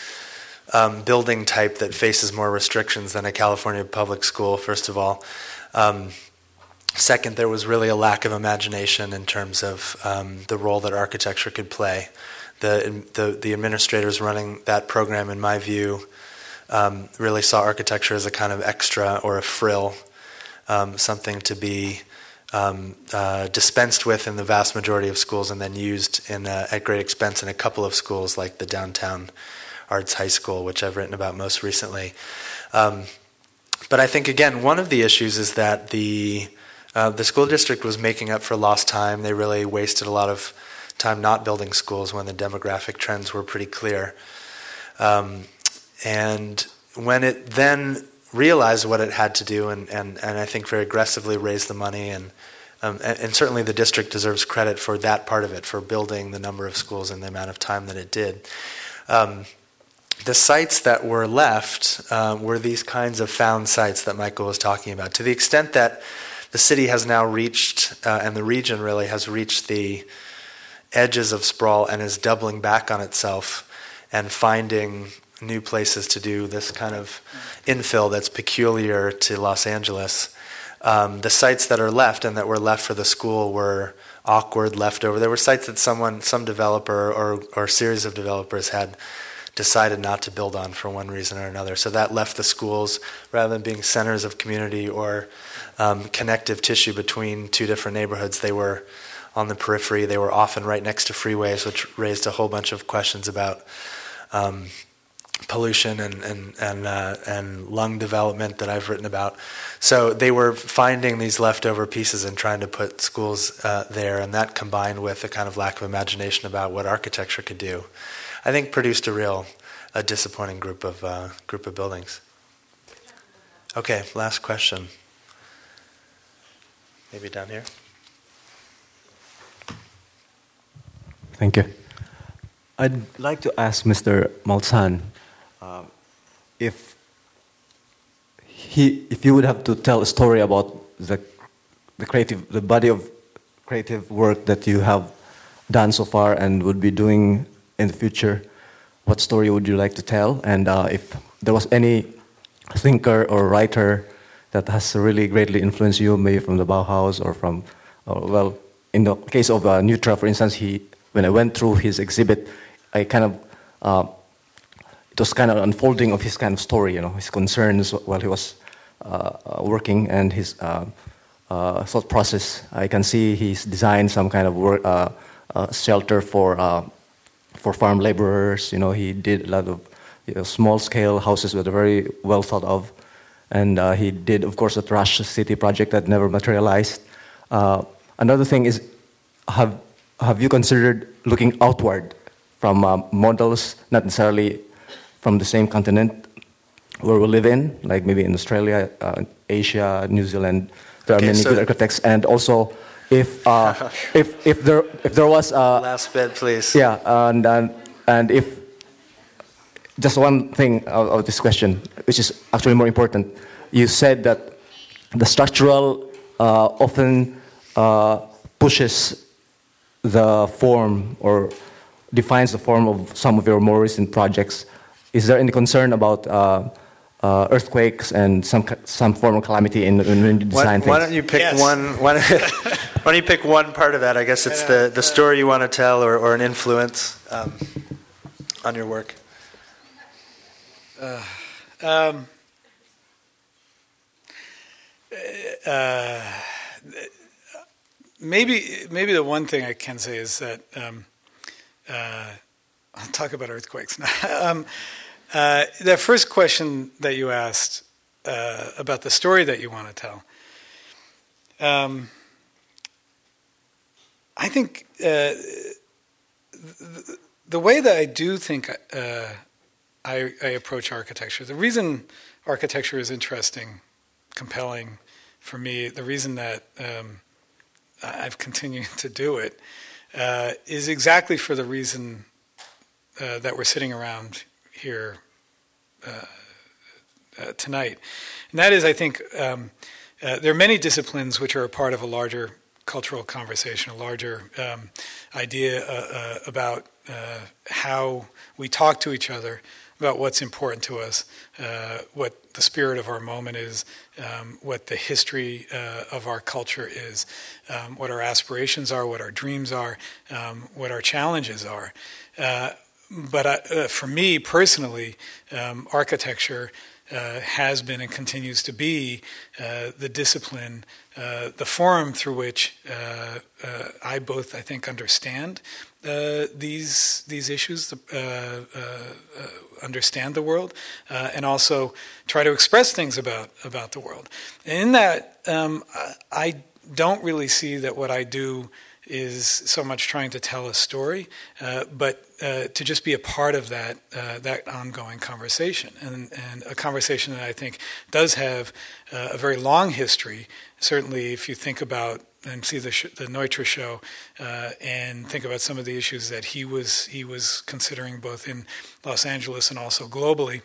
Um, building type that faces more restrictions than a California public school, first of all. Um, second, there was really a lack of imagination in terms of um, the role that architecture could play. The, the the administrators running that program, in my view, um, really saw architecture as a kind of extra or a frill, um, something to be um, uh, dispensed with in the vast majority of schools and then used in a, at great expense in a couple of schools like the downtown Arts High School, which I've written about most recently. Um, but I think, again, one of the issues is that the uh, the school district was making up for lost time. They really wasted a lot of time not building schools when the demographic trends were pretty clear. Um, and when it then realized what it had to do, and, and, and I think very aggressively raised the money, and, um, and and certainly the district deserves credit for that part of it, for building the number of schools in the amount of time that it did. Um, The sites that were left uh, were these kinds of found sites that Michael was talking about. To the extent that the city has now reached, uh, and the region really has reached the edges of sprawl and is doubling back on itself and finding new places to do this kind of infill that's peculiar to Los Angeles. Um, the sites that are left and that were left for the school were awkward, leftover. There were sites that someone, some developer or or series of developers had decided not to build on for one reason or another. So that left the schools, rather than being centers of community or um, connective tissue between two different neighborhoods, they were on the periphery. They were often right next to freeways, which raised a whole bunch of questions about um, pollution and and and, uh, and lung development that I've written about. So they were finding these leftover pieces and trying to put schools uh, there, and that combined with a kind of lack of imagination about what architecture could do, I think produced a real a disappointing group of uh, group of buildings. Okay, last question. Maybe down here. Thank you. I'd like to ask Mister Maltzahn uh, if he if you would have to tell a story about the the creative the body of creative work that you have done so far and would be doing in the future, what story would you like to tell? And uh, if there was any thinker or writer that has really greatly influenced you, maybe from the Bauhaus or from, or, well, in the case of uh, Neutra, for instance, he when I went through his exhibit, I kind of, uh, it was kind of unfolding of his kind of story, you know, his concerns while he was uh, working and his uh, uh, thought process. I can see he's designed some kind of work, uh, uh, shelter for uh, for farm laborers. You know, he did a lot of you know, small-scale houses that are very well thought of. And uh, he did, of course, the Trash City project that never materialized. Uh, another thing is, have have you considered looking outward from uh, models, not necessarily from the same continent where we live in, like maybe in Australia, uh, Asia, New Zealand, there are Okay, many so- good architects, and also if uh, if if there if there was uh, Last bit, please. yeah, and and, and if just one thing of, of this question, which is actually more important, you said that the structural uh, often uh, pushes the form or defines the form of some of your more recent projects. Is there any concern about uh, uh, earthquakes and some ca- some form of calamity in when you Why, design why things? don't you pick Yes. one? Why don't, why don't you pick one part of that? I guess it's the, the story you want to tell, or, or an influence um, on your work. Um, uh, maybe maybe the one thing I can say is that um, uh, I'll talk about earthquakes now. um, uh, the first question that you asked uh, about the story that you want to tell, um, I think uh, the, the way that I do think uh, I, I approach architecture, the reason architecture is interesting, compelling for me, the reason that um, I've continued to do it, uh, is exactly for the reason uh, that we're sitting around here uh, uh, tonight. And that is, I think, um, uh, there are many disciplines which are a part of a larger cultural conversation, a larger um, idea uh, uh, about uh, how we talk to each other, about what's important to us, uh, what the spirit of our moment is, um, what the history uh, of our culture is, um, what our aspirations are, what our dreams are, um, what our challenges are. Uh, but I, uh, for me personally, um, architecture uh, has been and continues to be uh, the discipline, uh, the forum through which uh, uh, I both, I think, understand Uh, these these issues, uh, uh, uh, understand the world, uh, and also try to express things about about the world. And in that, um, I don't really see that what I do is so much trying to tell a story, uh, but uh, to just be a part of that uh, that ongoing conversation, and and a conversation that I think does have uh, a very long history. Certainly, if you think about and see the sh- the Neutra show, uh, and think about some of the issues that he was he was considering both in Los Angeles and also globally.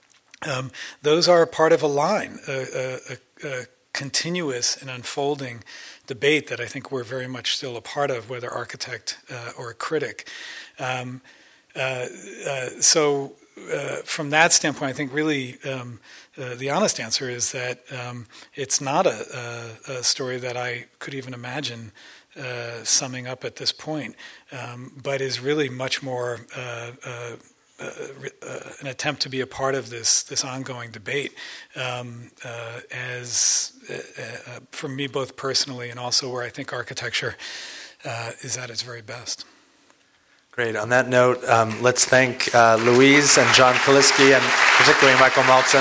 Um, those are part of a line, a, a, a continuous and unfolding debate that I think we're very much still a part of, whether architect uh, or a critic. Um, uh, uh, so uh, from that standpoint, I think really um, uh, the honest answer is that um, it's not a, a, a story that I could even imagine uh, summing up at this point, um, but is really much more uh, uh, Uh, uh, an attempt to be a part of this this ongoing debate, um, uh, as uh, uh, for me both personally and also where I think architecture uh, is at its very best. Great. On that note, um, let's thank uh, Louise and John Kaliski, and particularly Michael Maltzan.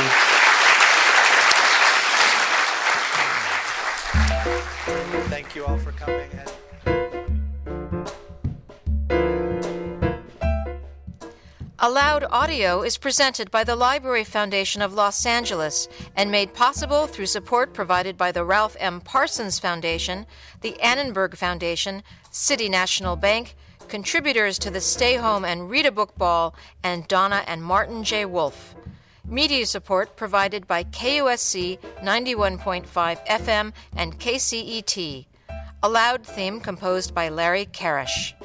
Thank you all for coming. And Allowed Audio is presented by the Library Foundation of Los Angeles and made possible through support provided by the Ralph M. Parsons Foundation, the Annenberg Foundation, City National Bank, contributors to the Stay Home and Read a Book Ball, and Donna and Martin J. Wolf. Media support provided by K U S C ninety-one point five F M and K C E T. Allowed theme composed by Larry Karish.